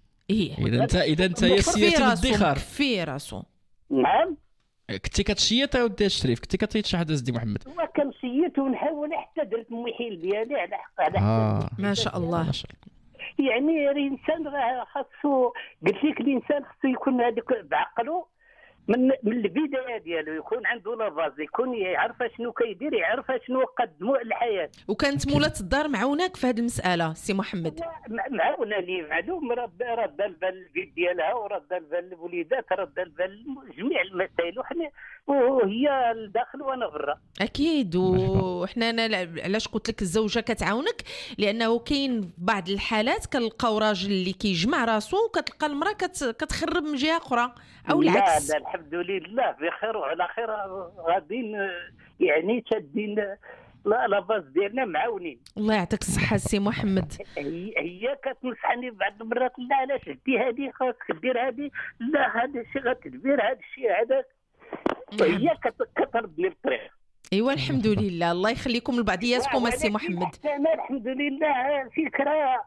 اذا انت يا سيدي الادخار في راسو. نعم. كنتي كتشيط ودي الشريف، كنتي كتشيط شي حاجه سيدي محمد؟ وكنشيط ونحاول حتى درت المحيل ديالي على ما شاء الله. يعني الانسان راه خاصو، قلت لك الانسان خاصو يكون هذاك بعقله من البدايه ديالو، يكون عنده لافاز، يكون يعرف شنو كيدير، يعرف شنو قدمو للحياه. وكانت مولات الدار معاوناك في هذه المساله سي محمد؟ معاونه لي معلوم، رد البال البيت ديالها ورد البال الوليدات، رد البال جميع المسائل، وهي الداخل وانا برا. اكيد. وحنا علاش قلت لك الزوجه كتعاونك، لانه كاين بعض الحالات كنلقاو راجل اللي كيجمع راسو وكتلقى المراه كتخرب من جهه اخرى او العكس. لا الحمد لله بخير وعلى خير، غاديين يعني شادين لا باز ديالنا معاونين. الله يعطيك الصحه سي محمد. هي كتنصحني بعض المرات، لا علاش دي هذه خاصك دير هذه، لا هذا الشيء غتدبير هذا الشيء هذاك، هي كترد لي الطريق. ايوا الحمد لله. الله يخليكم لبعضياتكم سي محمد. انا الحمد لله فكره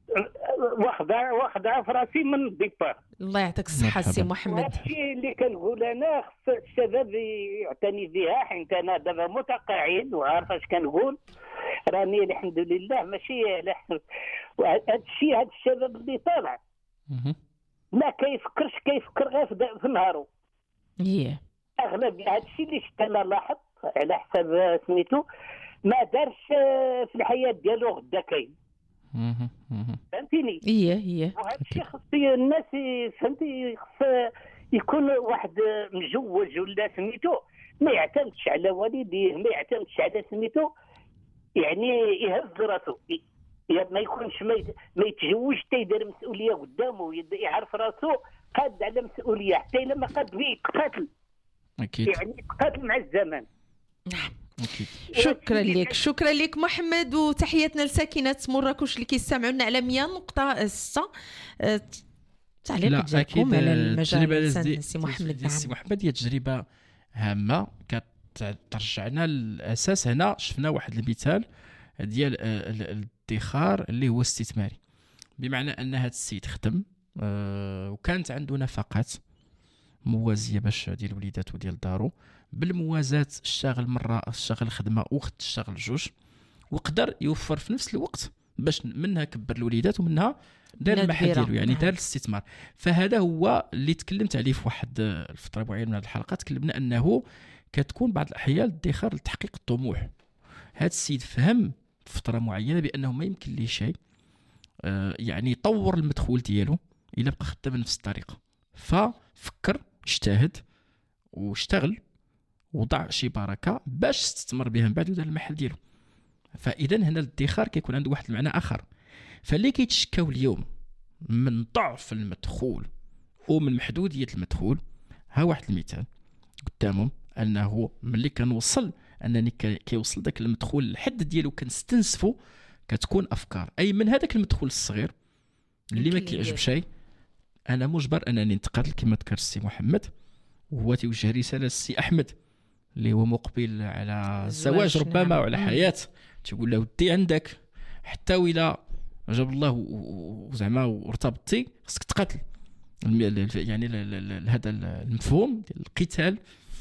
واخدها في راسي من الديبار. الله يعطيك الصحه سي محمد. الشيء اللي كنقول انا خص الشباب يعتني بها، حيت انا دابا متقاعد وعارف اش كنقول، راني الحمد لله ماشي على حسب هذا الشيء. هذا الشباب اللي طالع ما كيفكرش، كيفكر غير في نهارو. اغلب هذا الشيء اللي شفت انا لاحظ على حساب سميتو ما دارش في الحياه ديالو غدا كاين. فهمتيني؟ وهذا الشيء خص الناس فهمتي، خص يكون واحد مجوج ولا سميتو ما يعتمدش على والديه، ما يعتمدش على سميتو، يعني يهز راسو، ما يكونش ما يتزوجش تيدير مسؤوليه قدامه، يعرف راسو قاد على مسؤوليه، حتى الا ما قاد به يتقاتل. اكيد يعني يتقاتل مع الزمن. نعم. شكرا لك محمد، وتحياتنا لساكنة مراكش اللي كيستمعونا على 100.6. تعليق ديالكم على المجال سي محمد. سي محمد هي تجربه هامه كترجعنا للاساس. هنا شفنا واحد المثال ديال الادخار اللي هو استثماري، بمعنى ان هذا السيد خدم وكانت عنده نفقات موازيه باش ديال وليدات وديال دارو، بالموازاه اشتغل مره اشتغل خدمه واخت اشتغل جوج، وقدر يوفر في نفس الوقت باش منها كبر الوليدات ومنها دار المحل ديالو، يعني دار الاستثمار. فهذا هو اللي تكلمت عليه في واحد الفتره معينه من هذه الحلقات، تكلمنا انه كتكون بعض الاحيان الادخار لتحقيق الطموح. هذا السيد فهم في فتره معينه بانه ما يمكن ليه شيء يعني يطور المدخول ديالو الا بقى خدام بنفس الطريقه، ففكر اجتهد واشتغل وضع شي بركه باش استثمر بها من بعد ودار المحل ديالو. فاذا هنا الادخار كيكون عنده واحد المعنى اخر. فاللي كيتشكاو اليوم من ضعف المدخول ومن محدوديه المدخول، ها واحد المثال قدامهم انه ملي كنوصل انني كيوصل داك المدخول الحد ديالو كنستنسفو، كتكون افكار اي من هذاك المدخول الصغير اللي ما كيعجب شيء انا مجبر انني نتقاتل كما ذكر السي محمد. وهو توجه رساله للسي احمد اللي هو مقبل على الزواج ربما وعلى حياه، تقول له ودي عندك حتى ولا جاب الله وزعما وارتبطتي خصك تقاتل. يعني هذا المفهوم ديال القتال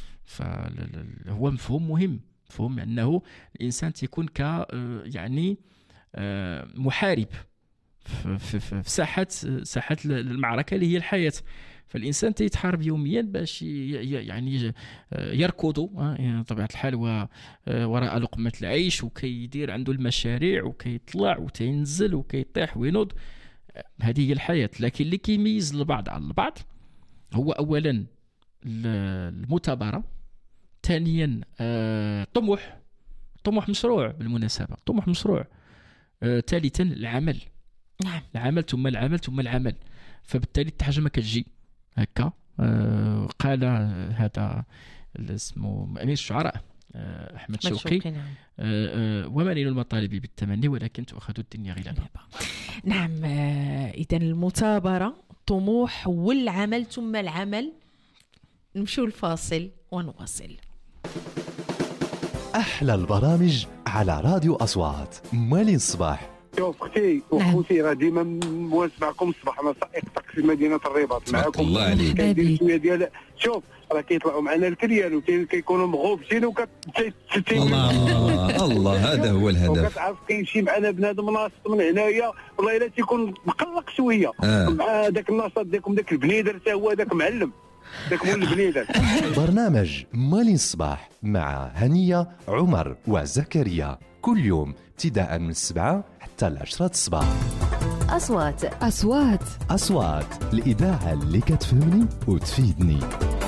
فهو مفهوم مهم، مفهوم انه الانسان تيكون ك يعني محارب في ساحه المعركه اللي هي الحياه. فالانسان تيتحارب يوميا باش يعني يركض طبيعه الحال وراء لقمه العيش، وكيدير عنده المشاريع وكيطلع وتينزل وكيطيح وينوض. هذه هي الحياه. لكن اللي كيميز البعض على البعض هو اولا المثابره، ثانيا طموح مشروع بالمناسبه، طموح مشروع، ثالثا العمل. نعم، العمل ثم العمل ثم العمل. فبالتالي الحاجه ما كتجي هكا. قال هذا اسمه امير الشعراء احمد شوقي وما نيل المطالب بالتمني ولكن تؤخذ الدنيا غلابا. نعم، اذا المثابره، الطموح والعمل ثم العمل. نمشيو الفاصل ونواصل. احلى البرامج على راديو اصوات مالين الصباح. شوف اختي وخوتي راه ديما مواسمعكم الصباح، انا سائق طاكسي مدينه الرباط معكم. الله عليك. كندير شويه ديال شوف راه كيطلعوا معنا الكريال وكيكونوا مغوبشين الله هذا هو الهدف. وكتعرف كيمشي معنا بنادم ناشط من هنايا والله الا تيكون مقلق شويه مع داك النشاط ديالكم. داك البنيدر حتى هو داك معلم داك مول البنيدر. برنامج مالين الصباح مع هنية عمر وزكريا كل يوم ابتداء من 7 حتى 10 الصباح. أصوات الإذاعة اللي كتفهمني وتفيدني.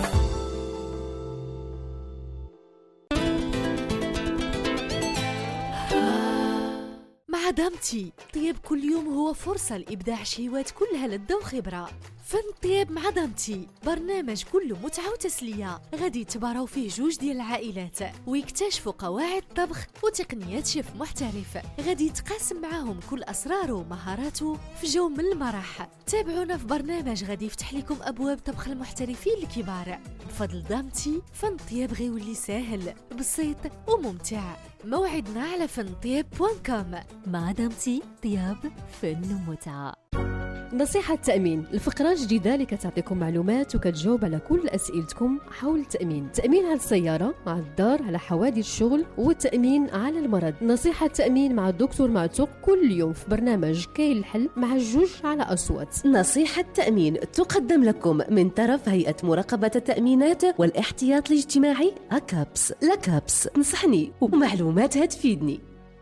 مع دامتي طيب كل يوم هو فرصة لإبداع شهوات كلها لذة وخبرة. فن طيب مع دامتي برنامج كله متعة وتسلية، غادي يتباراو فيه جوج ديال العائلات ويكتشفوا قواعد طبخ وتقنيات شيف محترف، غادي يتقاسم معاهم كل أسراره ومهاراته في جو من المرح. تابعونا في برنامج غادي يفتح لكم أبواب طبخ المحترفين الكبار. بفضل دامتي فن طيب غيولي ساهل بسيط وممتع. موعدنا على فنطيب.com. مع دامتي طياب فن ومتعة. نصيحة تأمين، الفقرة الجديدة اللي كتعطيكم معلومات وكتجاوب على كل أسئلتكم حول التأمين. تأمين على السيارة، على الدار، على حوادث الشغل، والتأمين على المرض. نصيحة تأمين مع الدكتور معتوق كل يوم في برنامج كاين الحل مع الجوج على أصوات. نصيحة تأمين تقدم لكم من طرف هيئة مراقبة التأمينات والاحتياط الاجتماعي أكابس. لكابس تنصحني ومعلوماتها تفيدني.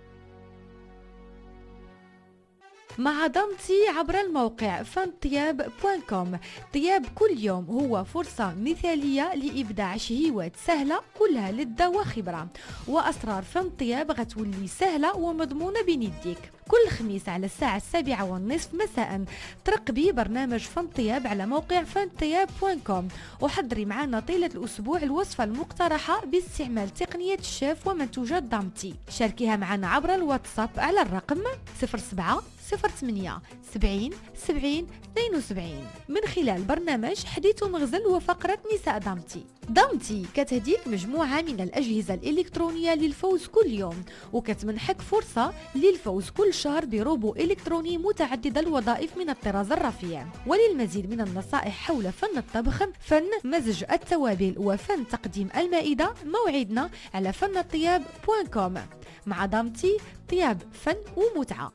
مع دامتي عبر الموقع فنطياب.com. طياب كل يوم هو فرصة مثالية لإبداع شهوات سهلة كلها لذة وخبرة، وأسرار فن طياب غتولي سهلة ومضمونة بين يديك. كل خميس على الساعة 7:30 مساء. ترقبي برنامج فن طياب على موقع fanطياب.com، وحضري معنا طيلة الأسبوع الوصفة المقترحة باستعمال تقنية الشيف ومنتوجات دامتي. شاركيها معنا عبر الواتساب على الرقم 07 08 70 70 72 من خلال برنامج حديث ومغزل وفقرة نساء دامتي. دامتي كتهديك مجموعة من الأجهزة الإلكترونية للفوز كل يوم، وكتمنحك فرصة للفوز كل شهر بروبو إلكتروني متعدد الوظائف من الطراز الرفيع. وللمزيد من النصائح حول فن الطبخ، فن مزج التوابل وفن تقديم المائدة، موعدنا على fanطياب.com. مع دامتي، طياب فن ومتعة.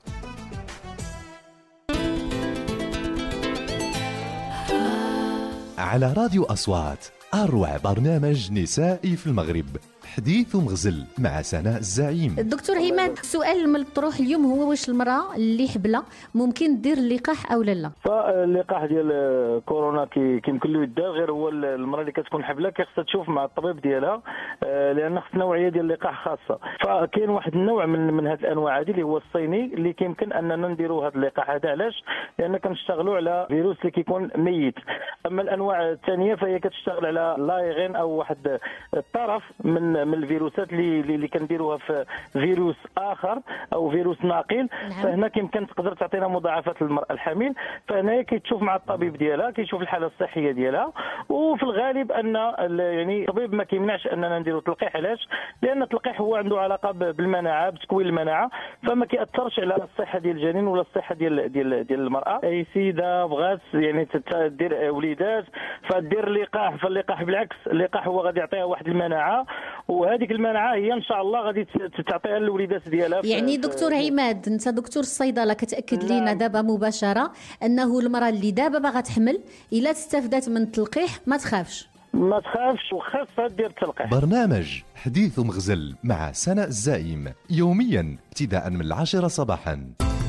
على راديو أصوات أروع برنامج نسائي في المغرب، حديث ومغزل مع سناء الزعيم. الدكتور عماد، السؤال المطروح اليوم هو واش المرأة اللي حبلة ممكن دير اللقاح او لا؟ فاللقاح ديال كورونا كيمكن له يدار، غير هو المرأة اللي كتكون حبلة كيخصها تشوف مع الطبيب ديالها، لان خص نوعية ديال اللقاح خاصة. فكاين واحد النوع من هذه الانواع هذه اللي هو الصيني، اللي كيمكن اننا نديروا هذا اللقاح هذا. علاش؟ لان كنشتغلوا على فيروس اللي كيكون ميت. اما الانواع الثانيه فهي كتشتغل على لايغين او واحد الطرف من الفيروسات اللي كنديروها في فيروس اخر او فيروس ناقل. فهنا كيمكن تقدر تعطينا مضاعفات للمراه الحامل. فهنا كيتشوف مع الطبيب ديالها، كيشوف الحاله الصحيه ديالها، وفي الغالب ان يعني الطبيب ما كيمنعش اننا نديروا تلقيح. علاش؟ لان التلقيح هو عنده علاقه بالمناعه، بتكوين المناعه، فما كيأثرش على الصحه ديال الجنين ولا الصحه ديال المراه. اي سيده بغات يعني تدير وليدات فدير اللقاح، فاللقاح بالعكس، اللقاح هو غادي يعطيها واحد المناعه، وهذيك المناعه هي ان شاء الله غادي تعطيها للوليدات ديالها. يعني دكتور عماد، انت دكتور الصيدله، كتاكد لينا دابا مباشره انه المراه اللي دابا باغا تحمل الا استفدت من التلقيح ما تخافش وخاصها دير التلقيح. برنامج حديث ومغزل مع سناء الزعيم يوميا ابتداء من 10 صباحا.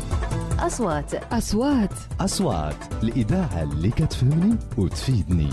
أصوات الإذاعة اللي كتفهمني وتفيدني.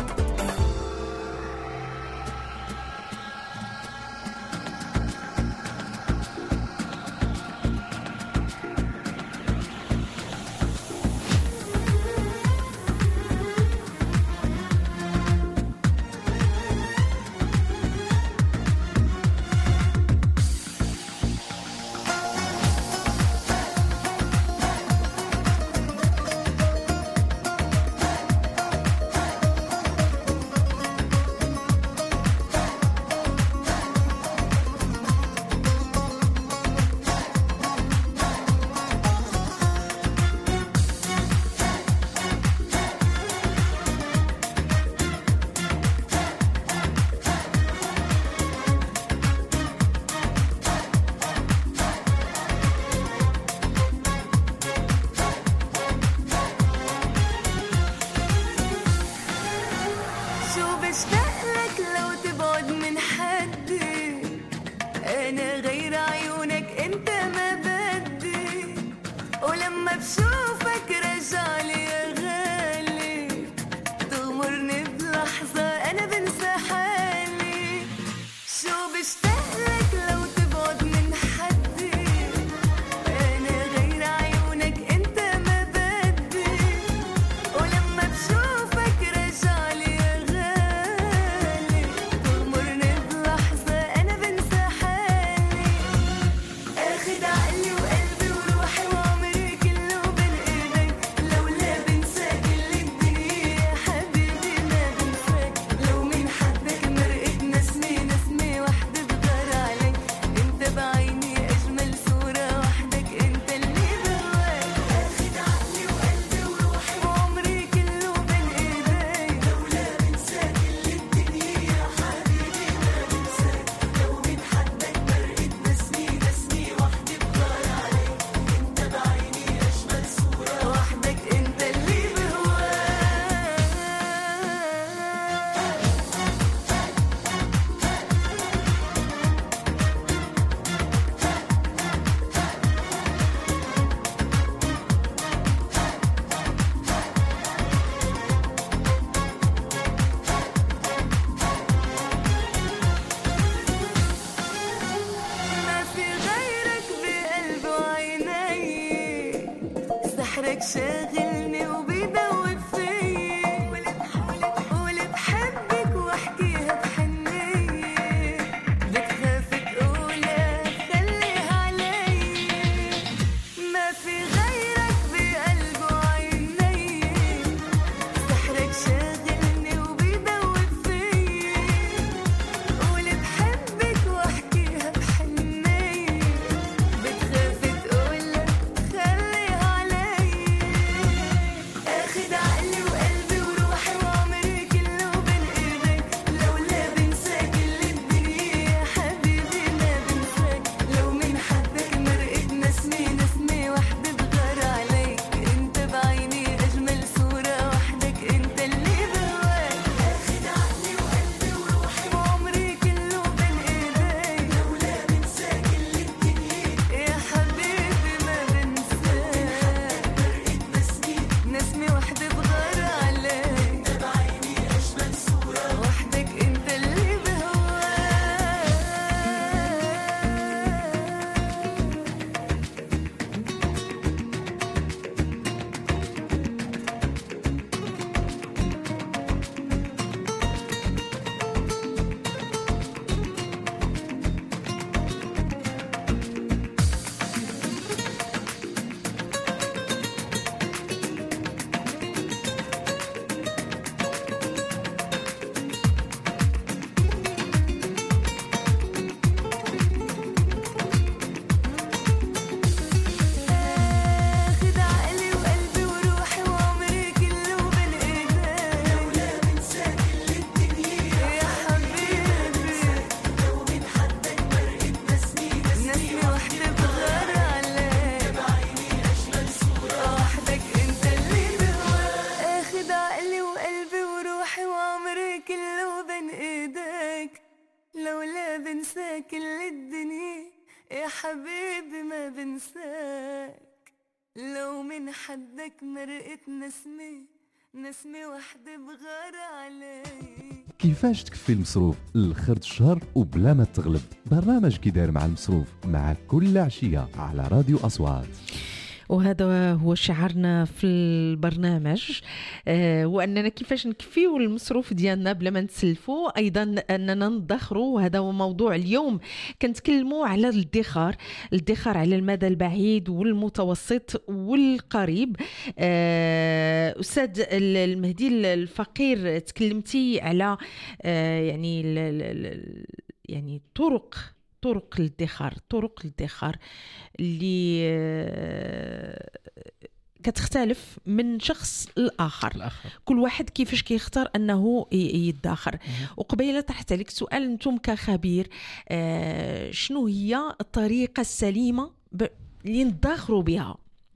سحرك شاغلني وبيدوب فيا واللي بحبك واحكيها بحنية بتخاف تقولها خليها علي ما في غيرك بقلبي وعيني سحرك شاغلني وبيدوب فيا واللي بحبك واحكيها بحنية بتخاف تقولها خليها علي اخد عقلي وقلبي وروحي وعمري كله بين ايديك لولا بنساك اللي الدنيا يا حبيبي ما بنساك لو من حبك مرقت نسمي وحدة بغار عليك انت بعيني اجمل صورة وحدك انت اللي بهواك اخد عقلي وقلبي وروحي وعمري كله بين ايديك لولا بنساك اللي الدنيا يا حبيبي ما بنساك نسمي وحدة بغار عليك انت بعيني اجمل صورة وحدك انت اللي بهواك اخد عقلي وقلبي وروحي وعمري كله بين ايديك لولا بنساك اللي الدنيا يا حبيبي لو من حدك مرقت نسمي وحدة بغار عليك بعيني اجمل صورة وحدك انت اللي بهواك اخد عقلي وقلبي وروحي وعمري كله بين ايديك لولا بنساك اللي الدنيا يا حبيبي ما بنساك لو من حدك مرقت نسمي وحدة بغار عليك كيفاش تكفي المصروف لخرج الشهر وبلا ما تغلب؟ برنامج كي داير مع المصروف مع كل عشية على راديو أصوات. وهذا هو شعارنا في البرنامج، وأننا كيفاش نكفيو المصروف ديالنا بلا ما نتسلفوا، أيضا أننا ندخروا. وهذا هو موضوع اليوم. كنتكلموا على الادخار على المدى البعيد والمتوسط والقريب. أستاذ المهدي الفقير، تكلمتي على يعني طرق الادخار اللي كتختلف من شخص لآخر. كل واحد كيفاش كيختار أنه يدخر. وقبيلة طرحت عليك سؤال، أنتم كخبير شنو هي الطريقة السليمة اللي ندخروا بها؟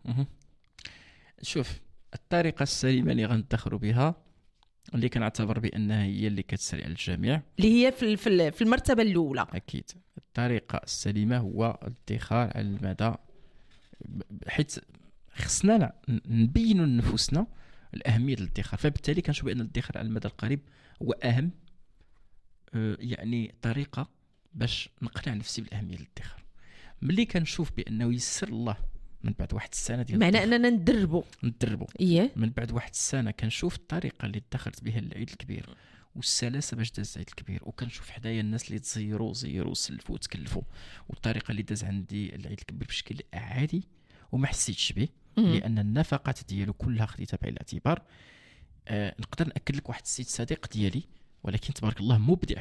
شوف، الطريقة السليمة اللي غندخروا بها اللي كنعتبر بأنها هي اللي كتسري على الجميع، اللي هي في المرتبة الأولى. أكيد الطريقة السليمة هو الادخار على المدى، حيث خصنا نبينوا لنفسنا الأهمية للادخار. فبالتالي كنشوف بأن الادخار على المدى القريب هو أهم يعني طريقة باش نقنع نفسي بالأهمية للادخار. ملي كنشوف بأنه يسر الله من بعد واحد السنة ديال معنى أننا ندربوا إيه؟ من بعد واحد السنة كنشوف الطريقة اللي ادخرت بها العيد الكبير والسلاسة باش داز العيد الكبير، وكنشوف حدايا الناس اللي زيرو سلفوا وتكلفوا، والطريقة اللي داز عندي العيد الكبير بشكل عادي وما حسيتش به، لأن النفقات ديالو كلها خديتها بعين الاعتبار. نقدر نأكد لك واحد السيد صديق ديالي، ولكن تبارك الله مبدع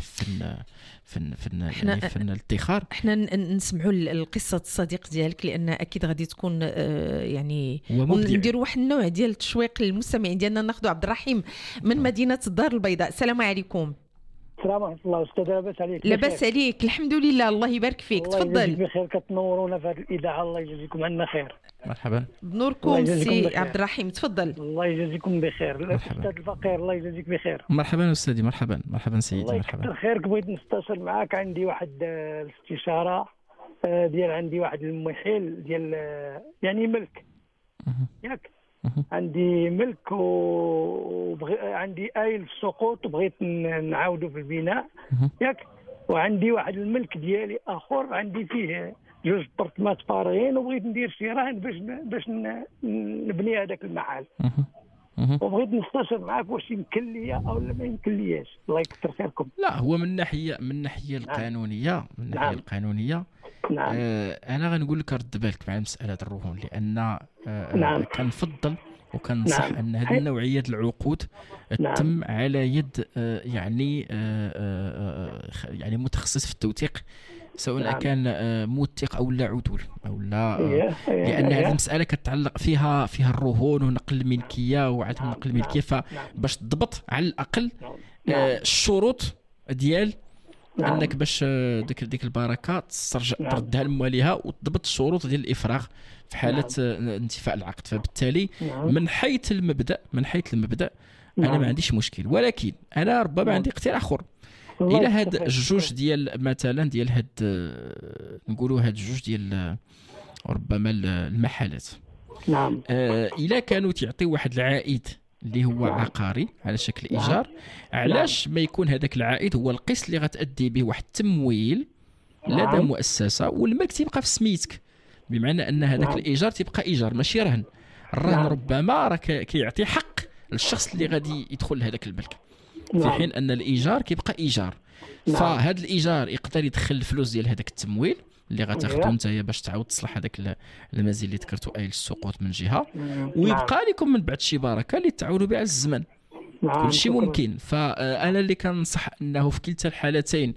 في الادخار. احنا نسمعوا القصه الصديق ديالك، لان اكيد غادي تكون يعني نديروا واحد النوع ديال التشويق للمستمعين ديالنا. ناخذوا عبد الرحيم من مدينه الدار البيضاء. السلام عليكم. السلام ورحمه الله. استاذ لاباس عليك؟ لاباس عليك الحمد لله، الله يبارك فيك. تفضل. الله يجزيك بخير، كتنورونا في هذه الاذاعه، الله يجزيكم عنا خير. مرحبا. بنوركم سي عبد الرحيم، تفضل. الله يجزيكم بخير. الاستاذ الفقير الله يجزيك بخير. مرحبا استاذي. مرحبا سيدي. الله يكثر خيرك. بغيت نستشير معاك، عندي واحد الاستشاره ديال عندي واحد المحل ديال يعني ملك ياك. عندي ملك عندي آيل في السقوط وبغيت نعاودو في البناء ياك. وعندي واحد الملك ديالي اخر عندي فيه جوج برطمات فارغين وبغيت ندير شي رهن باش نبني هذاك المحل. وبغيت نستشر معاك واش يمكن لي او ما يمكن ليش. الله يكثر خيركم. لا هو من الناحيه القانونيه القانونيه نعم. انا غنقول لك رد بالك مع مساله الرهون، لان كنفضل وكنصح ان هذه النوعيه ديال العقود تتم على يد يعني متخصص في التوثيق، سواء كان موثق او لا عدول او لا، لان هذه المساله كتعلق فيها الرهون ونقل الملكيه وعدم نقل الملكيه. فباش تضبط على الاقل الشروط ديال انك باش ديك البركه تردها لمواليها، وتضبط الشروط ديال الافراغ في حاله انتفاء العقد. فبالتالي من حيث المبدا انا ما عنديش مشكل، ولكن انا ربما عندي اقتراح اخر. الى هاد الجوج ديال مثلا ديال هاد نقولوا هاد الجوج ديال ربما المحلات، نعم، الى كانوا تعطيو واحد العائد اللي هو عقاري على شكل ايجار، علاش ما يكون هذاك العائد هو القسط اللي غتأدي به واحد التمويل لدى مؤسسه، والملك تيبقى في سميتك، بمعنى ان هذاك الايجار تيبقى ايجار ماشي رهن. الرهن ربما راه كيعطي حق للشخص اللي غادي يدخل لهذاك الملك، في حين ان الايجار كيبقى ايجار. فهذا الايجار يقدر يدخل الفلوس ديال هذاك التمويل اللي غتاخذوا نتايا باش تعاود تصلح هذاك المزيد اللي ذكرتوا اي السقوط من جهه، ويبقى لكم من بعد شي بركه اللي تعاودوا بها على الزمن. كل شيء ممكن. فانا اللي كنصح انه في كلتا الحالتين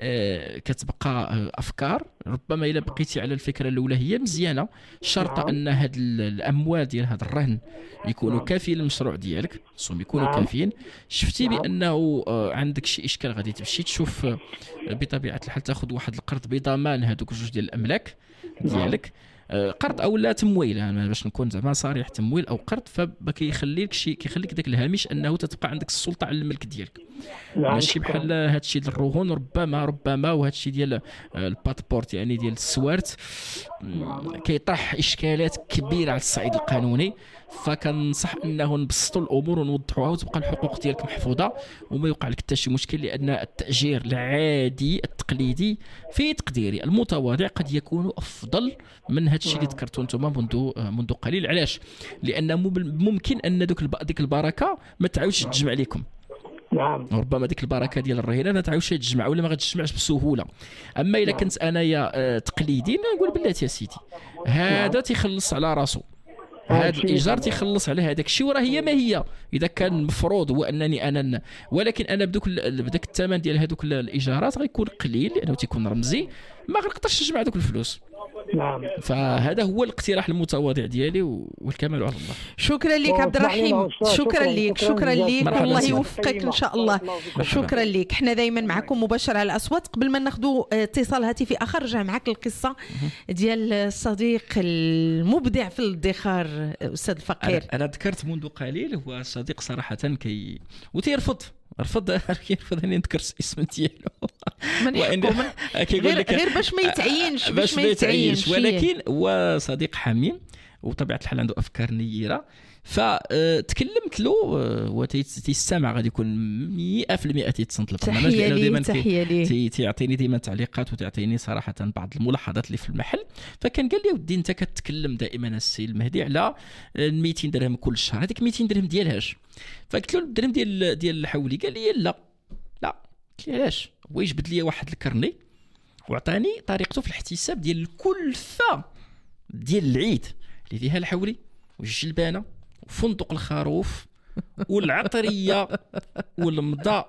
كتبقى افكار. ربما الا بقيتي على الفكره الاولى هي مزيانه، شرط ان هاد الاموال ديال هذا الرهن يكونوا كافيين للمشروع ديالك، خصهم يكونوا كافيين. شفتي بانه عندك شي اشكال غادي تمشي تشوف بطبيعه الحال تاخذ واحد القرض بضمان هذوك جوج ديال الاملاك ديالك، قرض او لا تمويل، انا باش نكون زعما صريح، تمويل او قرض. كيخليك داك الهامش انه تتبقى عندك السلطه على الملك ديالك، ماشي بحال هذا الشيء ديال الرهون. ربما وهذا الشيء ديال الباسبورت يعني ديال السوارت كيطرح اشكالات كبيره على الصعيد القانوني. فكنصح انه نبسطوا الامور ونوضحوها وتبقى الحقوق ديالك محفوظه وما يوقع لك حتى شي مشكل، لان التاجير العادي التقليدي في تقديري المتواضع قد يكون افضل من هذا الشيء اللي ذكرتوا انتم منذ قليل. علاش؟ لان ممكن ان ديك البركه ما تعاودش تجمع لكم. نعم، ربما ديك البركه ديال الرهينه ما تعاودش تجمع ولا ما غتجمعش بسهوله. اما الا كنت انايا تقليدي نقول بلاتي يا سيدي هذا تيخلص على راسو، هذا الايجار تيخلص على هذاك الشيء، وراه هي ما هي اذا كان المفروض هو انني انا ولكن انا بداك الثمن ديال هذوك الايجارات غيكون قليل لانه تيكون رمزي، ما غنقدرش نجمع دوك الفلوس. نعم، فهذا هو الاقتراح المتواضع ديالي، والكمال على الله. شكرا لك عبد الرحيم، شكرا لك والله يوفقك ان شاء الله. شكرا لك. احنا دائما معكم مباشر على الاصوات. قبل ما ناخذوا اتصال هاتفي اخر، رجع معك القصه ديال الصديق المبدع في الادخار استاذ الفقير. انا ذكرت منذ قليل هو صديق صراحه وتيرفض ان نذكر الاسم ديالو غير باش ما يتعينش ولكن هو صديق حميم وطبيعه الحال عنده افكار نيره. فتكلمت له وتيستمع، غادي يكون 100% تيتصنت البرنامج، لانه دائما تيعطيني دائما تعليقات وتعطيني صراحه بعض الملاحظات اللي في المحل. فكان قال لي ودي انت كتكلم دائما السي المهدي على 200 درهم كل شهر، هذيك 200 درهم ديالهاش؟ فقلت له الدرهم ديال الحولي. قال لي لا قلت له علاش؟ هو يجبد لي واحد الكرني وعطاني طريقته في الاحتساب ديال الكلفه ديال العيد اللي فيها الحولي والجلبانه وفندق الخروف والعطريه والمضى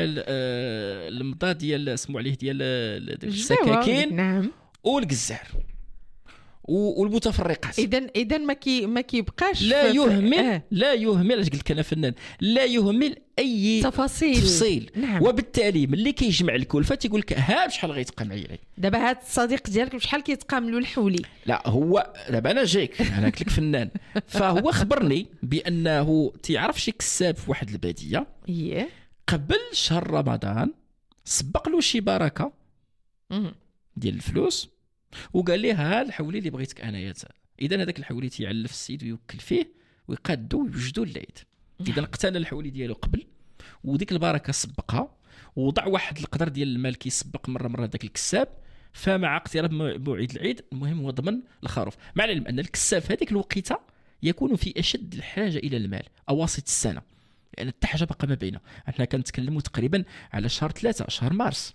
ديال اسمو عليه ديال السكاكين، نعم، والقزار والمتفرقات. اذا ما كيبقاش لا يهمل اش قلت انا فنان، لا يهمل اي تفصيل. نعم. وبالتالي ملي كيجمع الكلفه تيقول لك ها بشحال غيتقام معايا. دابا هذا الصديق ديالك بشحال كيتقام له الحولي؟ لا هو دابا انا جايك، انا قلت لك فنان. فهو خبرني بانه تيعرف شي كساب في واحد الباديه قبل شهر رمضان، سبق له شي بركه ديال الفلوس وقال لي ها الحولي اللي بغيتك انايا. اذا هذاك الحولي تيعلف السيد ويوكل فيه ويقادو ويوجدوا العيد. اذا اقتنى الحولي ديالو قبل وديك البركه سبقها ووضع واحد القدر ديال المال كيسبق مره ذاك الكساب، فمع اقتراب موعد العيد المهم هو ضمن الخروف، مع العلم ان الكساب هذيك الوقيته يكون في اشد الحاجه الى المال اواسط السنه، لان التحجه بقى ما بينه. احنا كنتكلموا تقريبا على شهر 3 شهر مارس،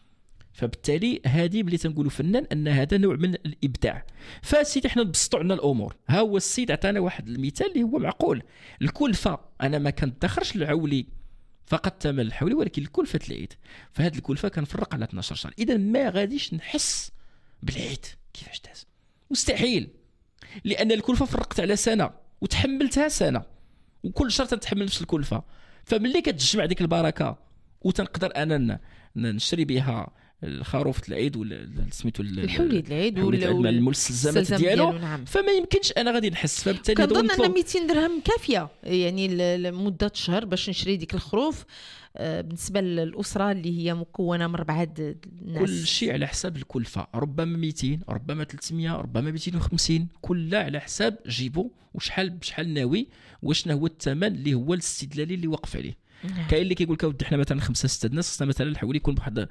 فبالتالي هذه اللي تنقولوا فنان ان هذا نوع من الابداع. فسيدي احنا نبسطوا عنا الامور. ها هو السيد عطانا واحد المثال اللي هو معقول. الكلفه انا ما كندخرش العولي فقط ثمن الحولي، ولكن الكلفه العيد، فهاد الكلفه كنفرق على 12 شهر. اذا ما غاديش نحس بالعيد كيفاش داز، مستحيل، لان الكلفه فرقت على سنه وتحملتها سنه، وكل شهر تنتحمل نفس الكلفه. فملي كتجمع ديك البركه وتنقدر انا نشري بها الخروف العيد ولا سميتو الحولي العيد ولا المستلزمات ديالو، نعم. فما يمكنش انا غادي نحس. فبالتالي كنظن ان 200 درهم كافيه يعني لمده شهر باش نشري ديك الخروف بالنسبه للاسره اللي هي مكونه من 4 الناس. كل شيء على حساب الكلفه، ربما 200 ربما 300 ربما 250، كلها على حساب جيبو وشحال ناوي، وشنو هو الثمن اللي هو الاستدلالي اللي وقف عليه. كاين اللي كيقول لك اودي حنا مثلا 5 6 ناس خصنا مثلا الحولي يكون بواحد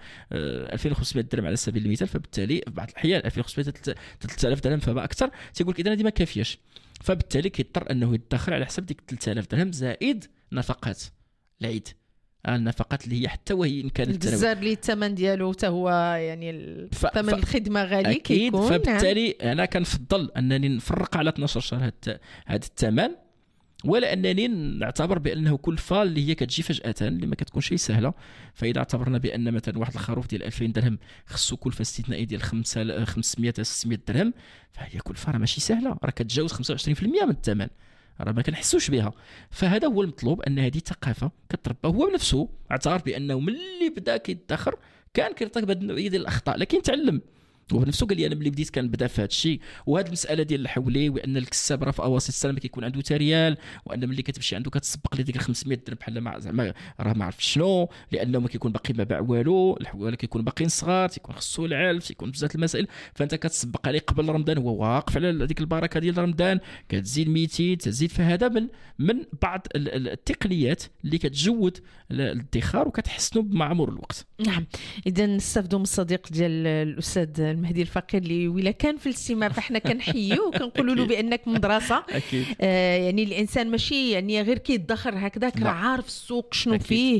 2500 درهم على سبيل المثال، فبالتالي في بعض الاحيان 2500 3000 درهم فما اكثر، تيقول لك اذا هذه ما كافياش، فبالتالي كيضطر انه يدخر على حساب ديك 3000 درهم زائد نفقات العيد، النفقات اللي هي حتى وهي ان كانت الجزار اللي الثمن ديالو حتى هو يعني ثمن الخدمه غالي كيكون. فبالتالي انا كنفضل انني نفرق على 12 شهر هذا الثمن، ولا انني نعتبر بانه كلفه اللي هي كتجي فجاه اللي ما كتكون شيء سهله. فاذا اعتبرنا بان مثلا واحد الخروف ديال 2000 درهم خصو كلفه استثنائيه ديال 500 600 درهم، فهي كلفه راه ماشي سهله، راه كتجاوز 25% من الثمن، راه ما كنحسوش بها. فهذا هو المطلوب، ان هذه ثقافه كتربى هو بنفسه، اعترف بانه ملي بدا كيدخر كان كيرتكب هذه النوعيه ديال الاخطاء، لكن تعلم وبنفسه. قال لي انا ملي بديت كنبدا في هذا الشيء، وهذه المساله ديال الحولي، وان الكساب راه في اواسط السنه ما كيكون عنده تريال، وان ملي كتمشي عنده كتسبق لي ديك 500 درهم بحال ما زعما راه ما عرفت شنو، لانه ما كيكون باقي ما باع والو، الحواله كيكون باقيين صغار، تيكون خصو العلف، تيكون بزاف المسائل، فانت كتسبق عليه قبل رمضان، هو واقف على هذيك البركه ديال رمضان، كتزيد 200 تزيد. فهذا من بعض التقنيات اللي كتجود الادخار وكتحسنوا مع مرور الوقت. نعم، اذا نستافدوا من الصديق ديال الاستاذ المهدي الفقير اللي ولا كان في الاستماع، فاحنا كنحييه وكنقولوا له بانك مدرسه. يعني الانسان ماشي يعني غير كيدخر هكذاك، راه عارف السوق شنو فيه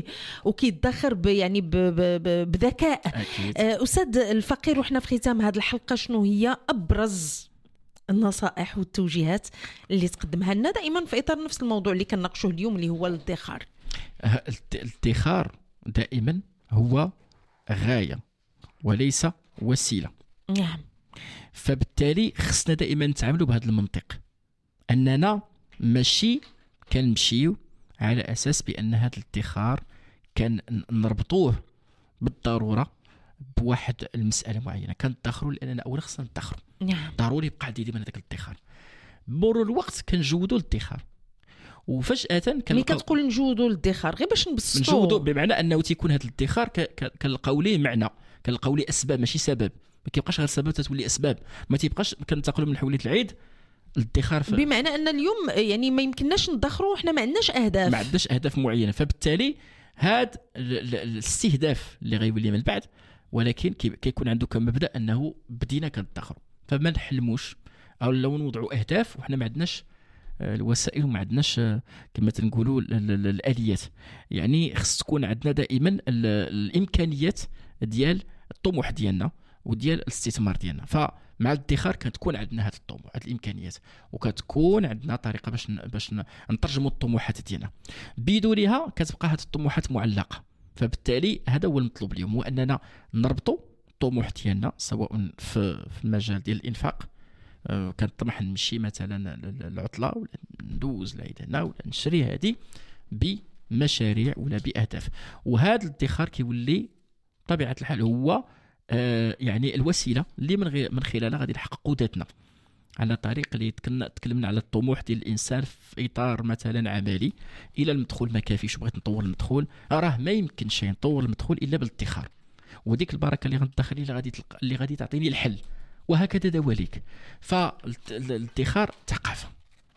وكيدخر يعني بذكاء. استاذ الفقير، وحنا في ختام هذه الحلقه شنو هي ابرز النصائح والتوجيهات اللي تقدمها لنا دائما في اطار نفس الموضوع اللي كنناقشوه اليوم اللي هو الادخار؟ الادخار دائما هو غايه وليس وسيله. نعم. فبالتالي خصنا دائما نتعاملوا بهذا المنطق، اننا ماشي كنمشيو على اساس بان هذا الادخار كان نربطوه بالضروره بواحد المساله معينه. كندخروا لاننا اولا خصنا ندخروا، نعم، ضروري يبقى عندي ديما هذاك الادخار. بمرور الوقت كنجودوا الادخار، وفجاه ملي كتقول نجودوا الادخار غير باش نبسطوا، نجودوا بمعنى انه تيكون هذا الادخار كنلقاو ليه معنى، كنلقاو ليه اسباب ماشي سبب، ما كيبقاش غير سبب تتولي اسباب، ما تيبقاش كنتقلوا من حوليه العيد الادخار بمعنى ان اليوم يعني ما يمكنناش ندخروا وحنا ما عندناش اهداف معينه. فبالتالي هذا الاستهداف اللي غيولي من بعد، ولكن كيكون عنده كمبدا انه بدينا كندخروا، فما نحلموش او لو نوضعوا اهداف وحنا ما عندناش الوسائل وما عندناش كما تنقولوا الاليات. يعني خص تكون عندنا دائما الامكانيات ديال الطموح ديالنا وديال الاستثمار ديالنا. فمع الادخار كتكون عندنا هذه الطموح، هذه الامكانيات، وكتكون عندنا طريقه باش نترجموا الطموحات ديالنا. بدونها كتبقى هذه الطموحات معلقه. فبالتالي هذا هو المطلوب اليوم، هو اننا نربطوا الطموح ديالنا سواء في المجال ديال الانفاق، كنطمح نمشي مثلا العطله ولا ندوز العيد هنا ولا نشري هذه بمشاريع ولا باهداف. وهذا الادخار كيولي طبيعه الحال هو يعني الوسيله اللي من خلالها غادي نحققوا ذاتنا، على طريق اللي تكلمنا على الطموح ديال الانسان في اطار مثلا عملي. الى المدخول ما كافيش، بغيت نطور المدخول، راه ما يمكنش نطور المدخول الا بالادخار، وديك البركه اللي غندخل اللي غادي تعطيني الحل، وهكذا دواليك. فالادخار ثقافه،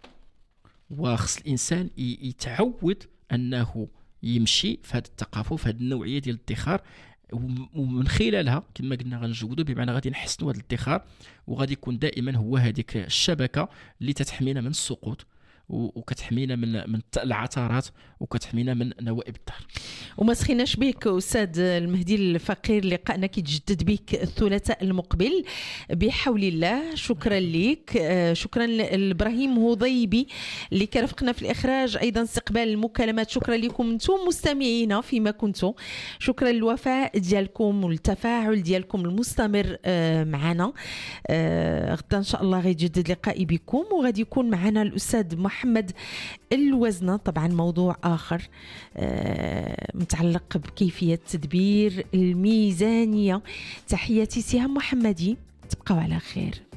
وخص الانسان يتعود انه يمشي في هذه الثقافه وفي هذه النوعيه ديال الادخار ومن خلالها كما قلنا غنجودوا، بمعنى غادي نحسنوا هذا الادخار، وغادي يكون دائما هو هذيك الشبكه اللي تتحمينا من السقوط وكتحمينا من العثرات وكتحمينا من نوائب الدهر. وما سخيناش بك استاذ المهدي الفقير، لقاءنا كيتجدد بك الثلاثاء المقبل بحول الله. شكرا لك، شكرا لابراهيم هضيبي اللي كرفقنا في الاخراج، ايضا استقبال المكالمات. شكرا لكم انتم مستمعينا فيما كنتم، شكرا للوفاء ديالكم والتفاعل ديالكم المستمر معنا. غدا ان شاء الله غيتجدد لقائي بكم، وغادي يكون معنا الاستاذ محمد الوزنة، طبعا موضوع آخر متعلق بكيفية تدبير الميزانية. تحياتي سهام محمدي، تبقوا على خير.